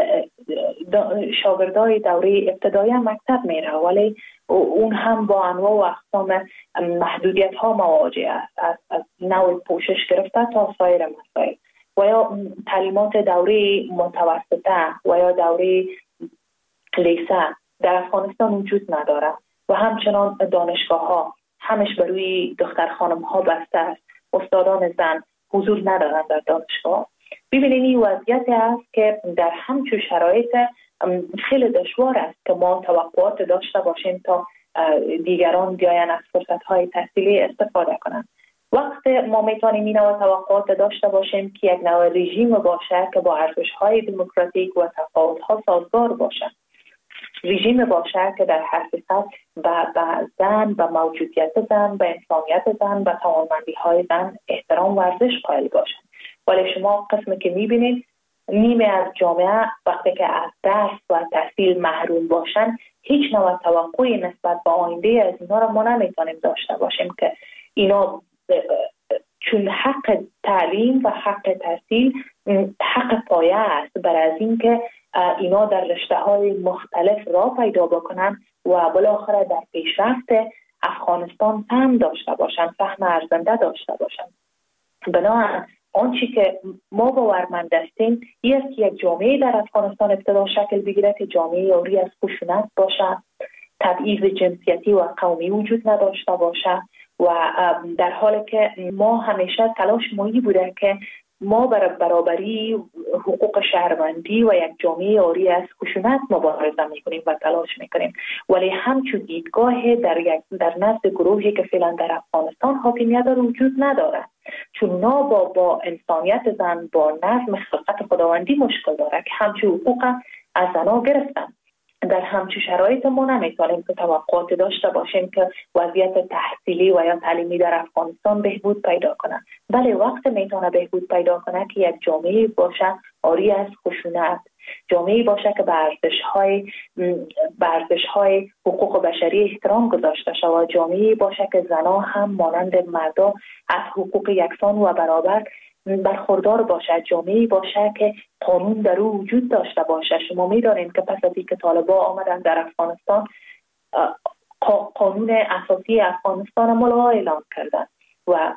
شاگردای دوره ابتدایی مکتب میره ولی اون هم با انواع و اقسام محدودیت ها مواجه است، از, از نوع پوشش گرفته تا سایر مسائل. و یا تعلیمات دوره متوسطه و یا دوره لیسه در افغانستان وجود نداره و همچنان دانشگاه ها همش بروی دختر خانم ها بسته است. استادان زن حضور ندارند در دانشگاه. ببینید این وضعیت است که در همچون شرایط خیلی دشوار است که ما توقعات داشته باشیم تا دیگران بیاین از فرصت های تحصیلی استفاده کنند. وقت ما میتونیم این نوع توقعات داشته باشیم که یک نوع رژیم باشه که با ارزش های دموکراتیک و تفاوت ها سازگار باشه. رژیم باشه که در حقیقت به زن، به موجودیت زن، به انسانیت زن، به توانمندی های زن احترام و ارزش قائل باشه. ولی شما قسمی که میبینید نیمه از جامعه وقتی که از درس و تحصیل محروم باشن هیچ نوع توقعی نسبت به آینده از اینا را ما نمیتونیم داشته باشیم که اینا چون حق تعلیم و حق تحصیل حق پایه است بر از این که اینا در رشته های مختلف را پیدا بکنن و بالاخره در پیشرفت افغانستان سهم داشته باشن، سهم ارزنده داشته باشن. بنابراین آنچه که ما باورمند هستیم این است که یک جامعه در افغانستان ابتدا شکل بگیره که جامعه عاری از خشونت باشه، تبعیض جنسیتی و قومی وجود نداشته باشه و در حالی که ما همیشه تلاش مایی بوده که ما برای برابری حقوق شهروندی و یک جامعه عاری از خشونت مبارزه میکنیم و تلاش میکنیم، ولی همچون دیدگاه در یک در نزد گروهی که فعلا در افغانستان حاکمیت داره وجود نداره، چون اونا با با انسانیت زن، با نظم خلقت خداوندی مشکل داره که همچون حقوق از زنها گرفتن. در همچون شرایط ما نمیتونیم که توقعات داشته باشیم که وضعیت تحصیلی و یا تعلیمی در افغانستان بهبود پیدا کنه. ولی وقت میتونه بهبود پیدا کنه که یک جامعه باشه عاری از خشونت، جامعه باشه که به ارزش‌های به ارزش‌های حقوق بشری احترام گذاشته شود و جامعه باشه که زنها هم مانند مردا از حقوق یکسان و برابر برخوردار باشه، جامعه باشه که قانون در او وجود داشته باشه. شما می‌دانید که پس از اینکه طالبان آمدن در افغانستان قانون اساسی افغانستان ملغا اعلام کردن و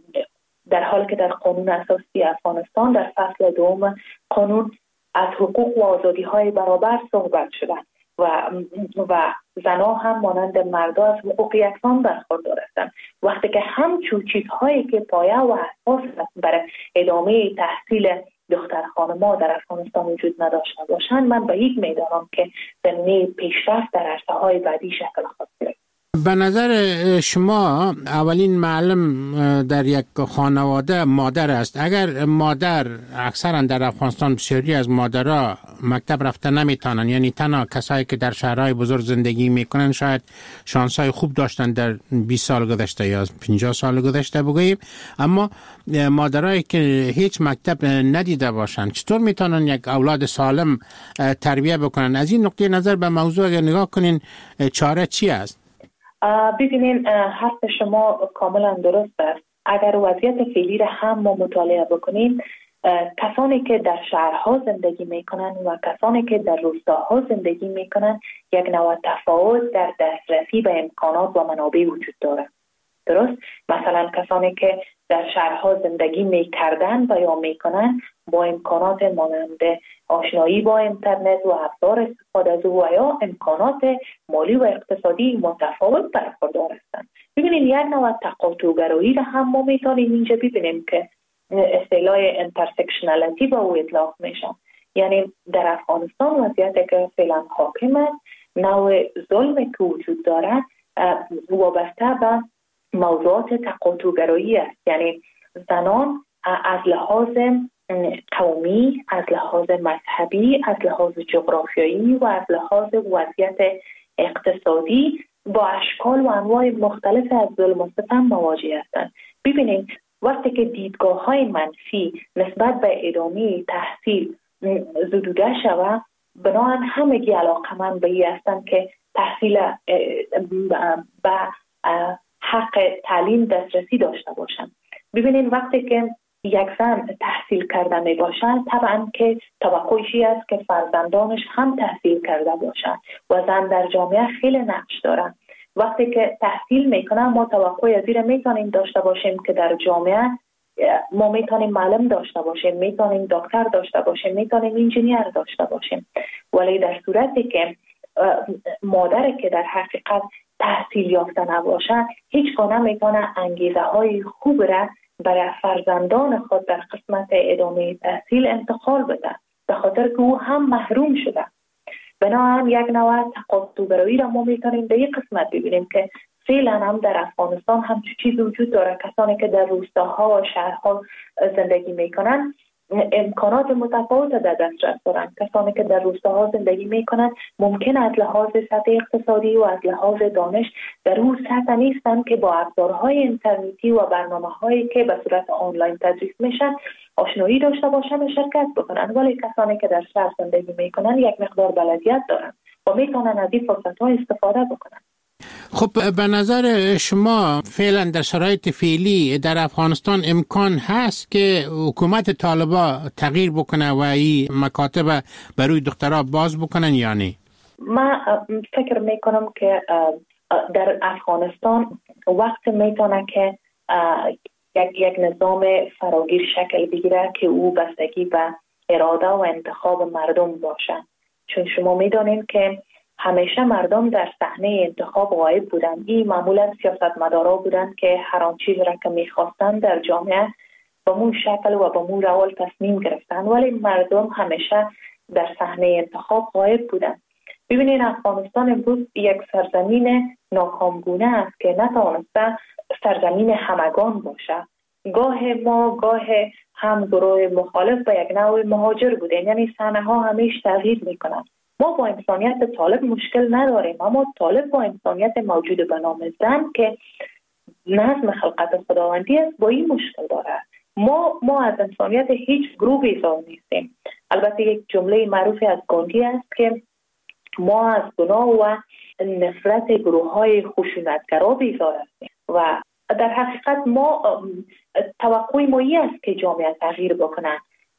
در حالی که در قانون اساسی افغانستان در فصل دوم قانون از حقوق و آزادی‌های برابر صحبت شده و و زنها هم مانند مردا از حقوق یکسان برخوردار هستند. وقتی که همچون چیزهایی که پایه و اساس برای ادامه تحصیل دختر خانم‌ها در افغانستان وجود نداشته باشند، من به یک میدانم که زمینه پیشرفت در عرصه‌های بعدی شکل خواهد گرفت. به نظر شما اولین معلم در یک خانواده مادر است. اگر مادر، اکثرا در افغانستان بسیاری از مادرها مکتب رفته نمیتونن، یعنی تنها کسایی که در شهرهای بزرگ زندگی میکنن شاید شانسای خوب داشتن در بیست سال گذشته یا پنجاه سال گذشته بگوییم، اما مادرایی که هیچ مکتب ندیده باشن چطور میتونن یک اولاد سالم تربیت بکنن؟ از این نقطه نظر به موضوع اگر نگاه کنین چاره چی است؟ ببینین حرف شما کاملا درست است. اگر وضعیت فعلی را هم ما مطالعه بکنیم، کسانی که در شهرها زندگی میکنن و کسانی که در روستاها زندگی میکنن یک نوع تفاوت در دسترسی به امکانات و منابع وجود داره. درست؟ مثلا کسانی که در شهرها زندگی میکردن و یا میکنن با امکانات مانند آشنایی با اینترنت و ابزار استفاده از او و یا امکانات مالی و اقتصادی متفاوت برخوردار هستند. ببینید یک نوع تقاطع‌گرایی را هم ما میتونیم اینجا ببینیم که اصطلاح انترسکشنالیتی با او اطلاق میشه. یعنی در افغانستان وضعیتی که فعلا حاکم است، نوع ظلمی که وجود داره وابسته به موضوعات تقاطع‌گرایی است. یعنی زنان از لحاظ قومی، از لحاظ مذهبی، از لحاظ جغرافیایی و از لحاظ وضعیت اقتصادی با اشکال و انواع مختلف از ظلم و ستم مواجه هستند. ببینید وقتی که دیدگاه‌های منفی نسبت به ادامه تحصیل زدوده شود، بنابراین همگی علاقه‌مند به این هستند که تحصیل به حق تعلیم دسترسی داشته باشند. ببینید وقتی که یک زن تحصیل کرده می باشد طبعا که توقعشی است که فرزندانش هم تحصیل کرده باشد و زن در جامعه خیلی نقش دارد. وقتی که تحصیل میکنه ما توقع از این میتونیم داشته باشیم که در جامعه ما میتونیم معلم داشته باشیم، میتونیم دکتر داشته باشیم، میتونیم انجینیر داشته باشیم. ولی در صورتی که مادر که در حقیقت تحصیل یافته نباشه هیچ گونه نمیتونه انگیزه های خوب را برای فرزندان خود در قسمت ادامه تحصیل انتقال بده، به خاطر که او هم محروم شده. بنابراین یک نوع تقاطع را ما میتونیم در این قسمت ببینیم که فعلا هم در افغانستان هم چیزی وجود داره. کسانی که در روستاها و شهرها زندگی میکنن امکانات متفاوت در دسترس دارند. کسانی که در روستاها زندگی میکنند ممکن از لحاظ سطح اقتصادی و از لحاظ دانش در اون سطح نیستند که با ابزارهای اینترنتی و برنامه‌هایی که به صورت آنلاین تدریس میشن آشنایی داشته باشند و شرکت بکنند. ولی کسانی که در شهر زندگی میکنند یک مقدار بلدیت دارند و میتونن از این فرصت‌ها استفاده بکنند. خب به نظر شما فعلا در شرایط فعلی در افغانستان امکان هست که حکومت طالبا تغییر بکنه و این مکاتب برای دخترها باز بکنن یا نه؟ من فکر میکنم که در افغانستان وقت میتونه که یک یک نظام فراگیر شکل بگیره که او بستگی به اراده و انتخاب مردم باشه. چون شما میدونید که همیشه مردم در صحنه انتخاب غایب بودن. این معمولا سیاستمدارا بودن که هر آن چیز را که میخواستن در جامعه با مون شکل و با مون روال تصمیم گرفتن، ولی مردم همیشه در صحنه انتخاب غایب بودن. ببینید افغانستان امروز یک سرزمین ناکامگونه است که نتوانسته سرزمین همگان باشه. گاه ما گاه هم گروه مخالف به یک نوع مهاجر بودیم، یعنی صحنه ها همیشه تغییر میکنن. ما با انسانیت طالب مشکل نداریم، اما طالب با انسانیت موجود به نام زن که نظم خلقت خداوندی است با این مشکل داره. ما ما از انسانیت هیچ گروه بیزار نیستیم. البته یک جمله معروفی از گاندی است که ما از گناه و نفرت گروه های خشونتگرا بیزار هستیم و در حقیقت ما توقع ما این است که جامعه تغییر بکنه،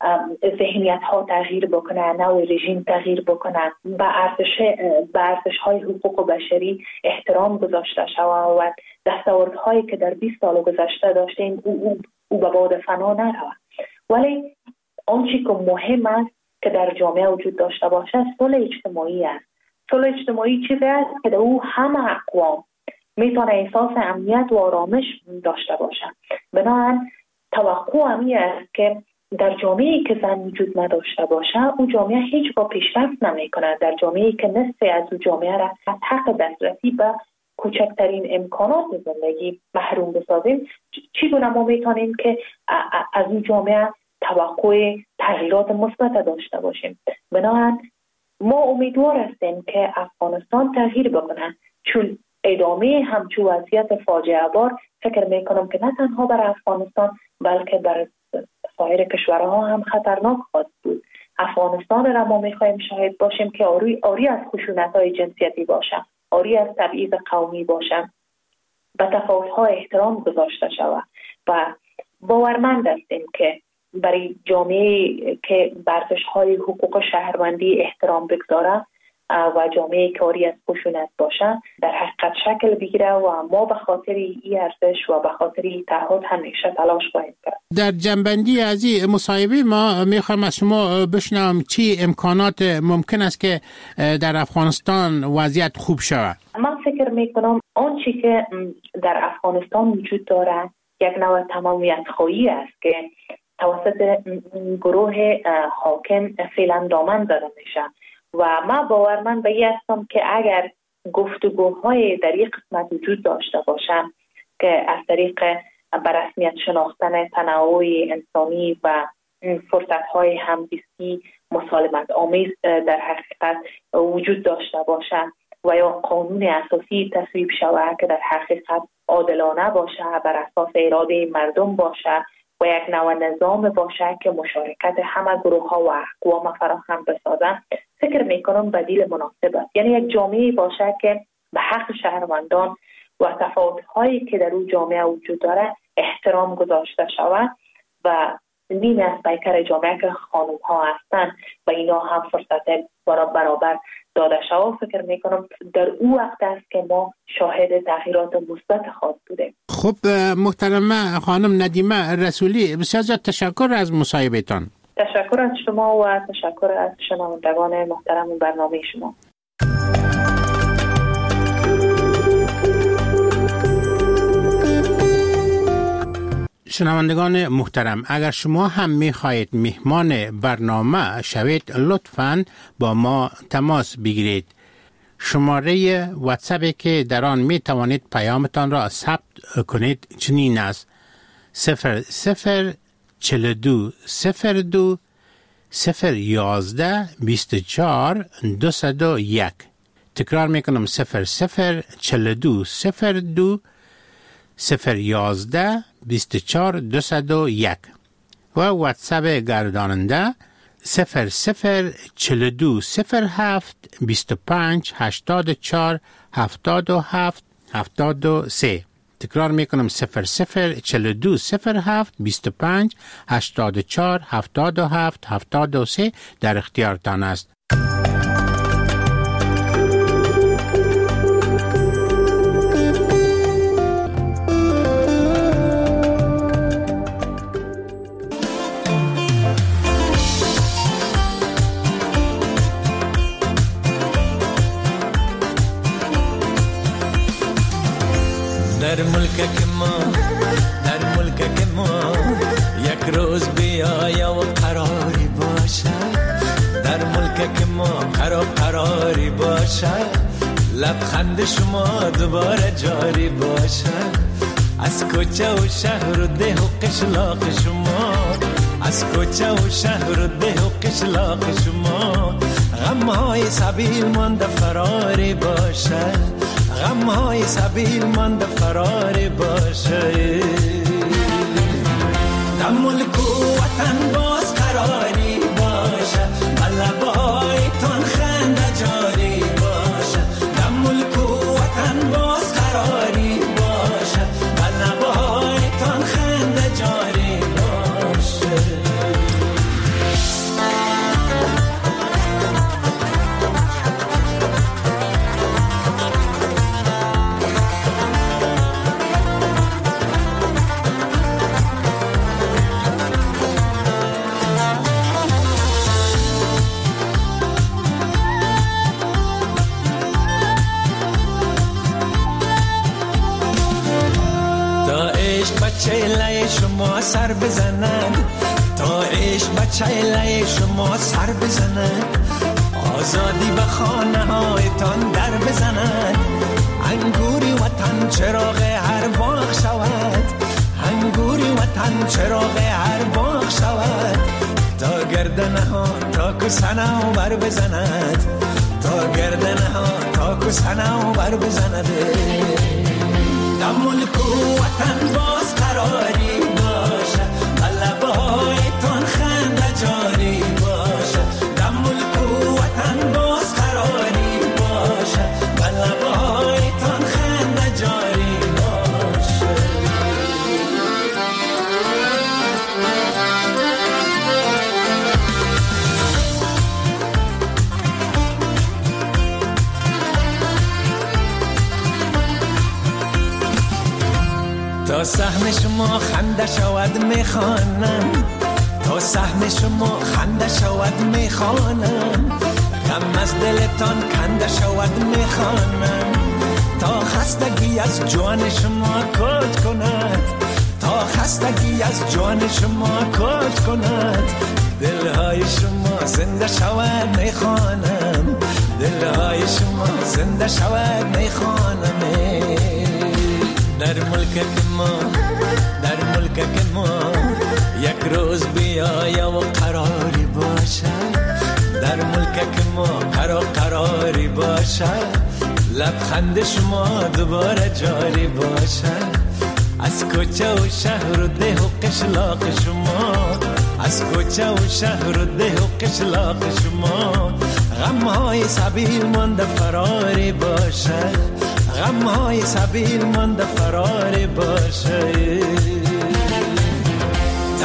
ذهنیت ها تغییر بکنه، نوع رژیم تغییر بکنه، به ارزش به ارزش های حقوق بشری احترام گذاشته شود و دستاوردهایی که در بیست سال گذشته داشتیم او او, او به باد فنا نرود. ولی آنچه که مهم است که در جامعه وجود داشته باشه صلح اجتماعی است. صلح اجتماعی چیزی است که در او همه اقوام میتونه احساس امنیت و آرامش داشته باشه. بنابراین توقع همی است که در جامعه‌ای که زن وجود نداشته باشه او جامعه هیچ با پیشرفت نمیکنه. در جامعه‌ای که نصف از او جامعه را از حق دسترسی به کوچکترین امکانات زندگی محروم بسازیم، چگونه ما میتونیم که از او جامعه توقع تغییرات مثبت داشته باشیم؟ بنابراین ما امیدوار هستیم که افغانستان تغییر بکنه، چون ادامه همچون وضعیت فاجعه بار فکر میکنم که نه تنها برای افغانستان بلکه برای سایر کشورها هم خطرناک خواهد بود. افغانستان را ما میخواهیم شاهد باشیم که آری, آری از خشونت‌های جنسیتی باشه، آری از تبعیض قومی باشه، به تفاوت‌ها احترام گذاشته شود و باورمند هستیم که برای جامعه که به ارزش‌های حقوق شهروندی احترام بگذاره و جامعه کاری از خشونت باشه در حقیقت شکل بگیره و ما به خاطر این ارزش و به خاطر این تعهد همیشه تلاش خواهیم کرد. در جنبندی از این مصاحبه ما میخوام از شما بشنوم چی امکانات ممکن است که در افغانستان وضعیت خوب شود؟ من فکر میکنم آنچه که در افغانستان وجود داره یک نوع تمامیت خواهی است که توسط گروه حاکم فعلا دامن زده میشه و ما باورمند به این هستم که اگر گفتگوهای در یک قسمت وجود داشته باشم که از طریق به رسمیت شناختن تنوع انسانی و فرصت‌های همزیستی مسالمت آمیز در حقیقت وجود داشته باشم و یا قانون اساسی تصویب شود که در حقیقت عادلانه باشه، بر اساس اراده مردم باشه و یک نوع نظام باشه که مشارکت همه گروه ها و اقوام فراهم بسازن، فکر میکنم بدیل مناسب است. یعنی یک جامعه باشه که به حق شهروندان و تفاوت هایی که در اون جامعه وجود داره احترام گذاشته شود و نیم از پیکر جامعه که خانم ها هستند و اینا هم فرصت برابر داده شود، فکر میکنم در او وقت است که ما شاهد تغییرات مثبت خواهد بودیم. خب محترمه خانم ندیمه رسولی، بسیار زیاد تشکر از مصاحبهتان. تشکر از شما و تشکر از شنوندگان محترم برنامه شما. شنوندگان محترم، اگر شما هم می‌خواهید مهمان برنامه شوید، لطفاً با ما تماس بگیرید. شماره واتساپی که در آن می توانید پیامتان را ثبت کنید چنین است: صفر صفر چهل و دو صفر دو صفر یازده بیست و چهار دویست و یک. تکرار میکنم: صفر صفر چهل و دو صفر دو صفر یازده بیست و چهار دویست و یک. و واتساپ گرداننده صفر صفر چهل و دو صفر هفت بیست و پنج هشتاد و چهار هفتاد و هفت هفتاد و سه. تکرار میکنم: صفر صفر چهل و دو صفر هفت بیست و پنج هشتاد و چهار هفتاد و هفت هفتاد و سه در اختیارتان است. در ملک که ما در ملک که ما یک روز بیایا و قراری باشه، در ملک که ما قرار قراری باشه، لبخند شما دوباره جاری باشه، از کوچه و شهر و ده و قشلاق شما، از کوچه و شهر و ده و قشلاق شما، غمهای سبیل مانده فراری باشه، غمهای سبیل مانده فراری باشه، در ملک و وطن باز قراری باشه، لبای تان خنده جاری باشه، در ملک و وطن باز قراری باشه، لبای تان خنده جاری باشه. بچه لای شما سر بزنن، تا عشق بچه لای شما سر بزنن، آزادی به خانه هایتان در بزنن، انگوری وطن چراغ هر باغ شود، انگوری وطن چراغ هر باغ شود، تا گردنه ها تا کسنه و بر بزند، تا گردنه ها تا کسنه و بر بزند، در ملک و وطن باز قراری باشه، لبهای تان خنده جاری باشه، در ملک و وطن باز قراری باشه، لبهای تان خنده جاری باشه. تا سهم شما خنده شود میخوانم، تا سهم شما خنده شود میخوانم، غم از دلتان کنده شود میخوانم، تا خستگی از جان شما کج کند، تا خستگی از جان شما کج کند، دلهای شما زنده شود میخوانم، دلهای شما زنده شود میخوانم. در ملک که ما در ملک که ما یک روز بیایا و قراری باشه، در ملک که ما قرار قراری باشه، لبخند شما دوباره جاری باشه، از کوچه و شهر و ده و قشلاق شما، از کوچه و شهر و ده و قشلاق شما، غمهای سبیل مانده فراری باشه، غمهای سبیل مانده فراری باشه.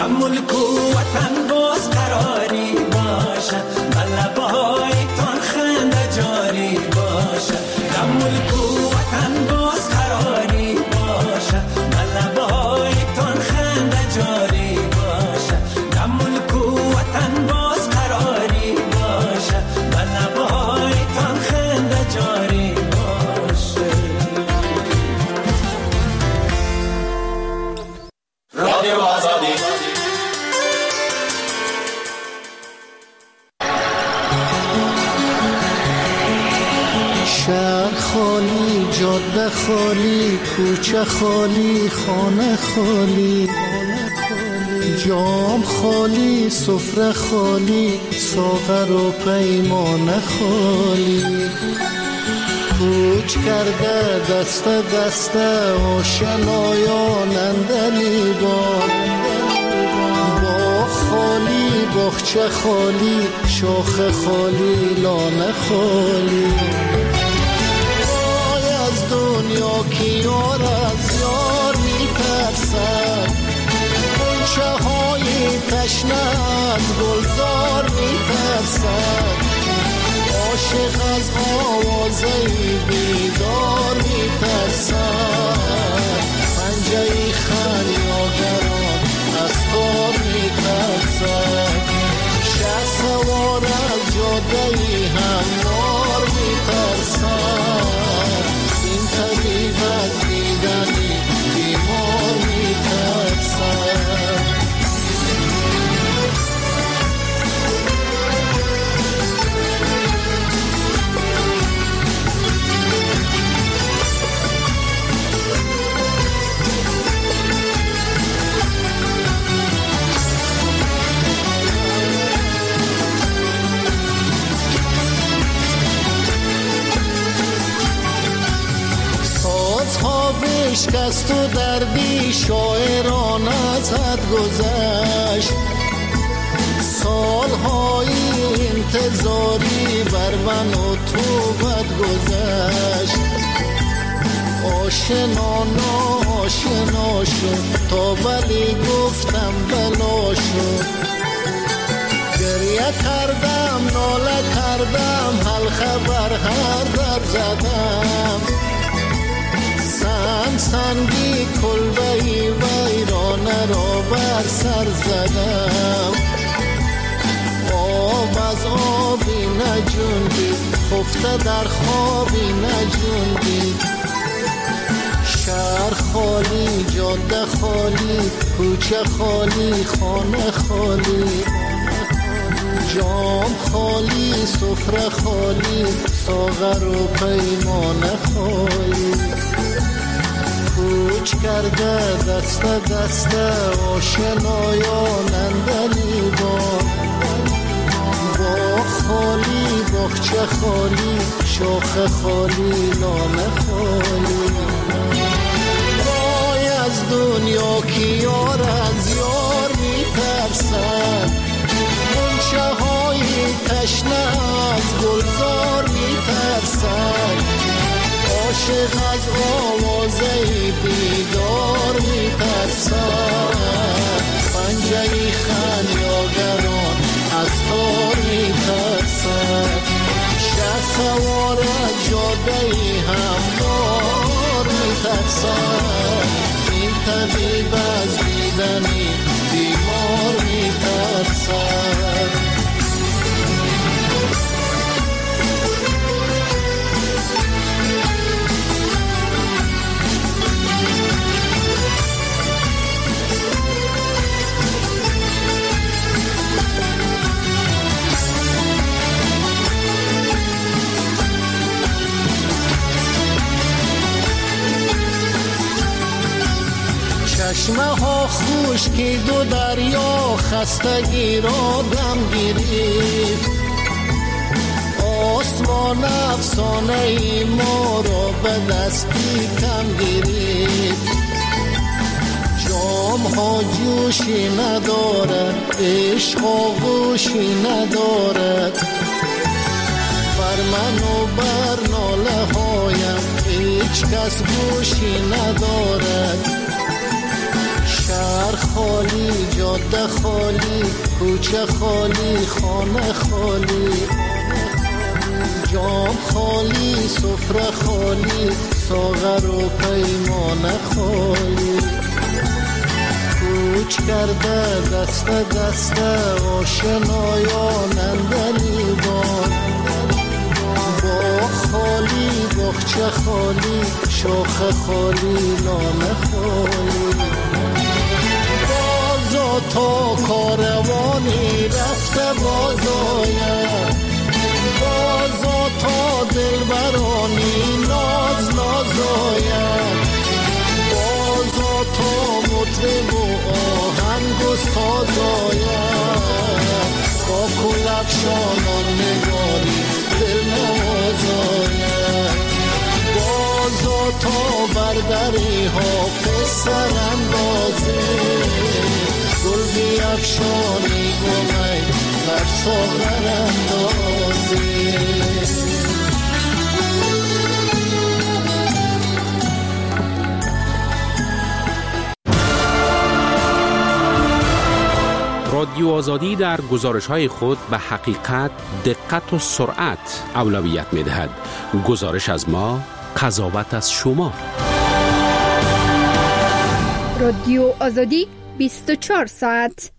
غم ملک و وطن باز قراری باشه بلبهای تان خنده جاری باشه غم ملک و وطن باز قراری باشه بلبهای تان خنده جاری باشه غم ملک و وطن باز قراری باشه بلبهای تان خنده جاری باشه. رادیو آزادی شهر خالی، جاده خالی، کوچه خالی، خانه خالی، جام خالی، سفره خالی، ساغر و پیمانه خالی. کوچ کرده دست دست آشنایان اندلی بار، باغ خالی، باغچه خالی، شاخ خالی، لانه خالی. وای از دنیا که یار از یار میترسد، غنچه های تشنه از گلزار میترسد، عاشق از آوازه بیدار میترسد، پنجه خریاگران از تار میترسد، شه سوار از جاده هموار میترسد، این طبیب از دیدنی بیمار میترسد. بشکست و دردی شاعران از حد گذشت، سالهای انتظاری بر من و تو بد گذشت، آشنا ناشنا شد تا ولی گفتم بلا شد، گریه کردم ناله کردم حلقه بر هر در زدم، سنگ سنگی کلبهی ویرانه را بر سر زدم، آب از آبی نجوندی خفته در خوابی نجوندی، شهر خالی، جاده خالی، کوچه خالی، خانه خالی، جام خالی، سفره خالی، ساغر و پیمانه خالی. کوچ کرده دست دست آشنایان اندلی بار، باغ خالی، باغچه خالی، شاخ خالی، لانه خالی. وای از دنیا که یار از یار میترسد، غنچه های تشنه از گلزار میترسد، عاشق از آوازه بیدار میترسد، پنجه خریاگران از تار میترسد، شه سوار از جاده هموار میترسد، این طبیب از دیدنی بیمار میترسد. چشمه ها خشکی دو دریا خستگی را دم گرفت، آسمان افسانه ای ما را به دستی کم گرفت، جام ها جوشی ندارد، عشق ها گوشی ندارد، بر من و بر ناله هایم هیچ کس گوشی ندارد، شهر خالی، جاده خالی، کوچه خالی، خانه خالی، جام خالی، سفره خالی، ساغر و پیمانه خالی. کوچ کرده دست دست آشنایان اندری بان، باغ خالی، باغچه خالی، شاخه خالی، لانه خالی. بازا تا کاروانی رفته بازاید، بازا تا دلبرانی ناز نازاید، بازا تا مطرب و آهنگ و سازاید، با کلفشانان نگاری دل نوازاید، بازا تا بردری حافظ سر اندازه، گل بیفشانی گمی بر ساغر اندازه. رادیو آزادی در گزارش‌های خود به حقیقت، دقت و سرعت اولویت می‌دهد. گزارش از ما، قضاوت از شما. رادیو آزادی بیست و چهار ساعت.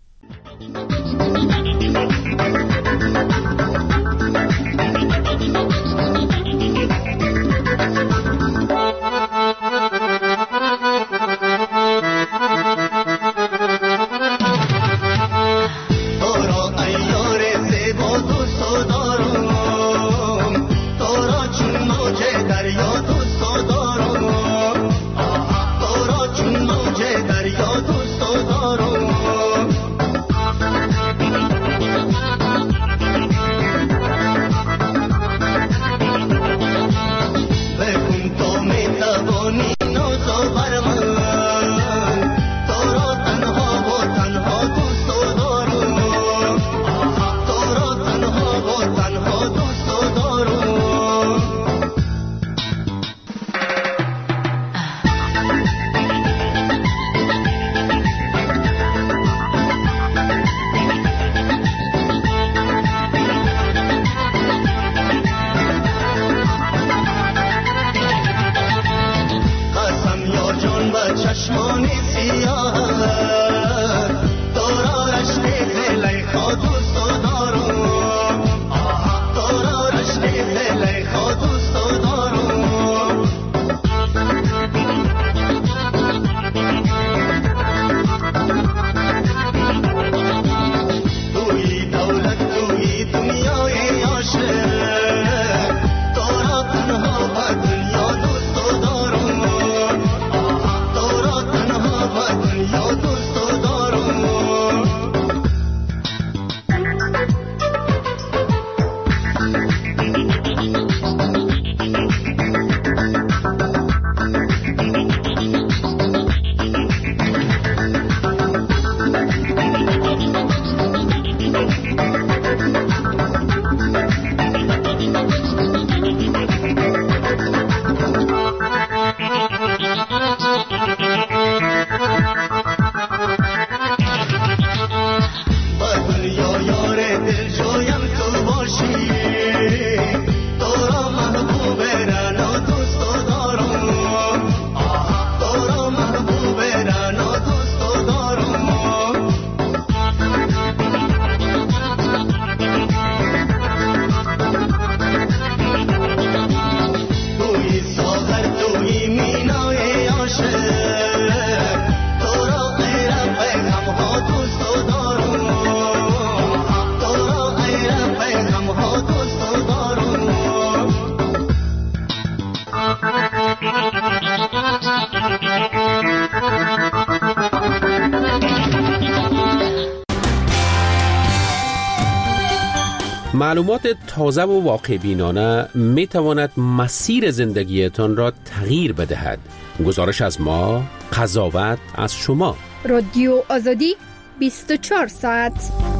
معلومات تازه و واقع بینانه می تواند مسیر زندگیتان را تغییر بدهد. گزارش از ما، قضاوت از شما. رادیو آزادی بیست و چهار ساعت.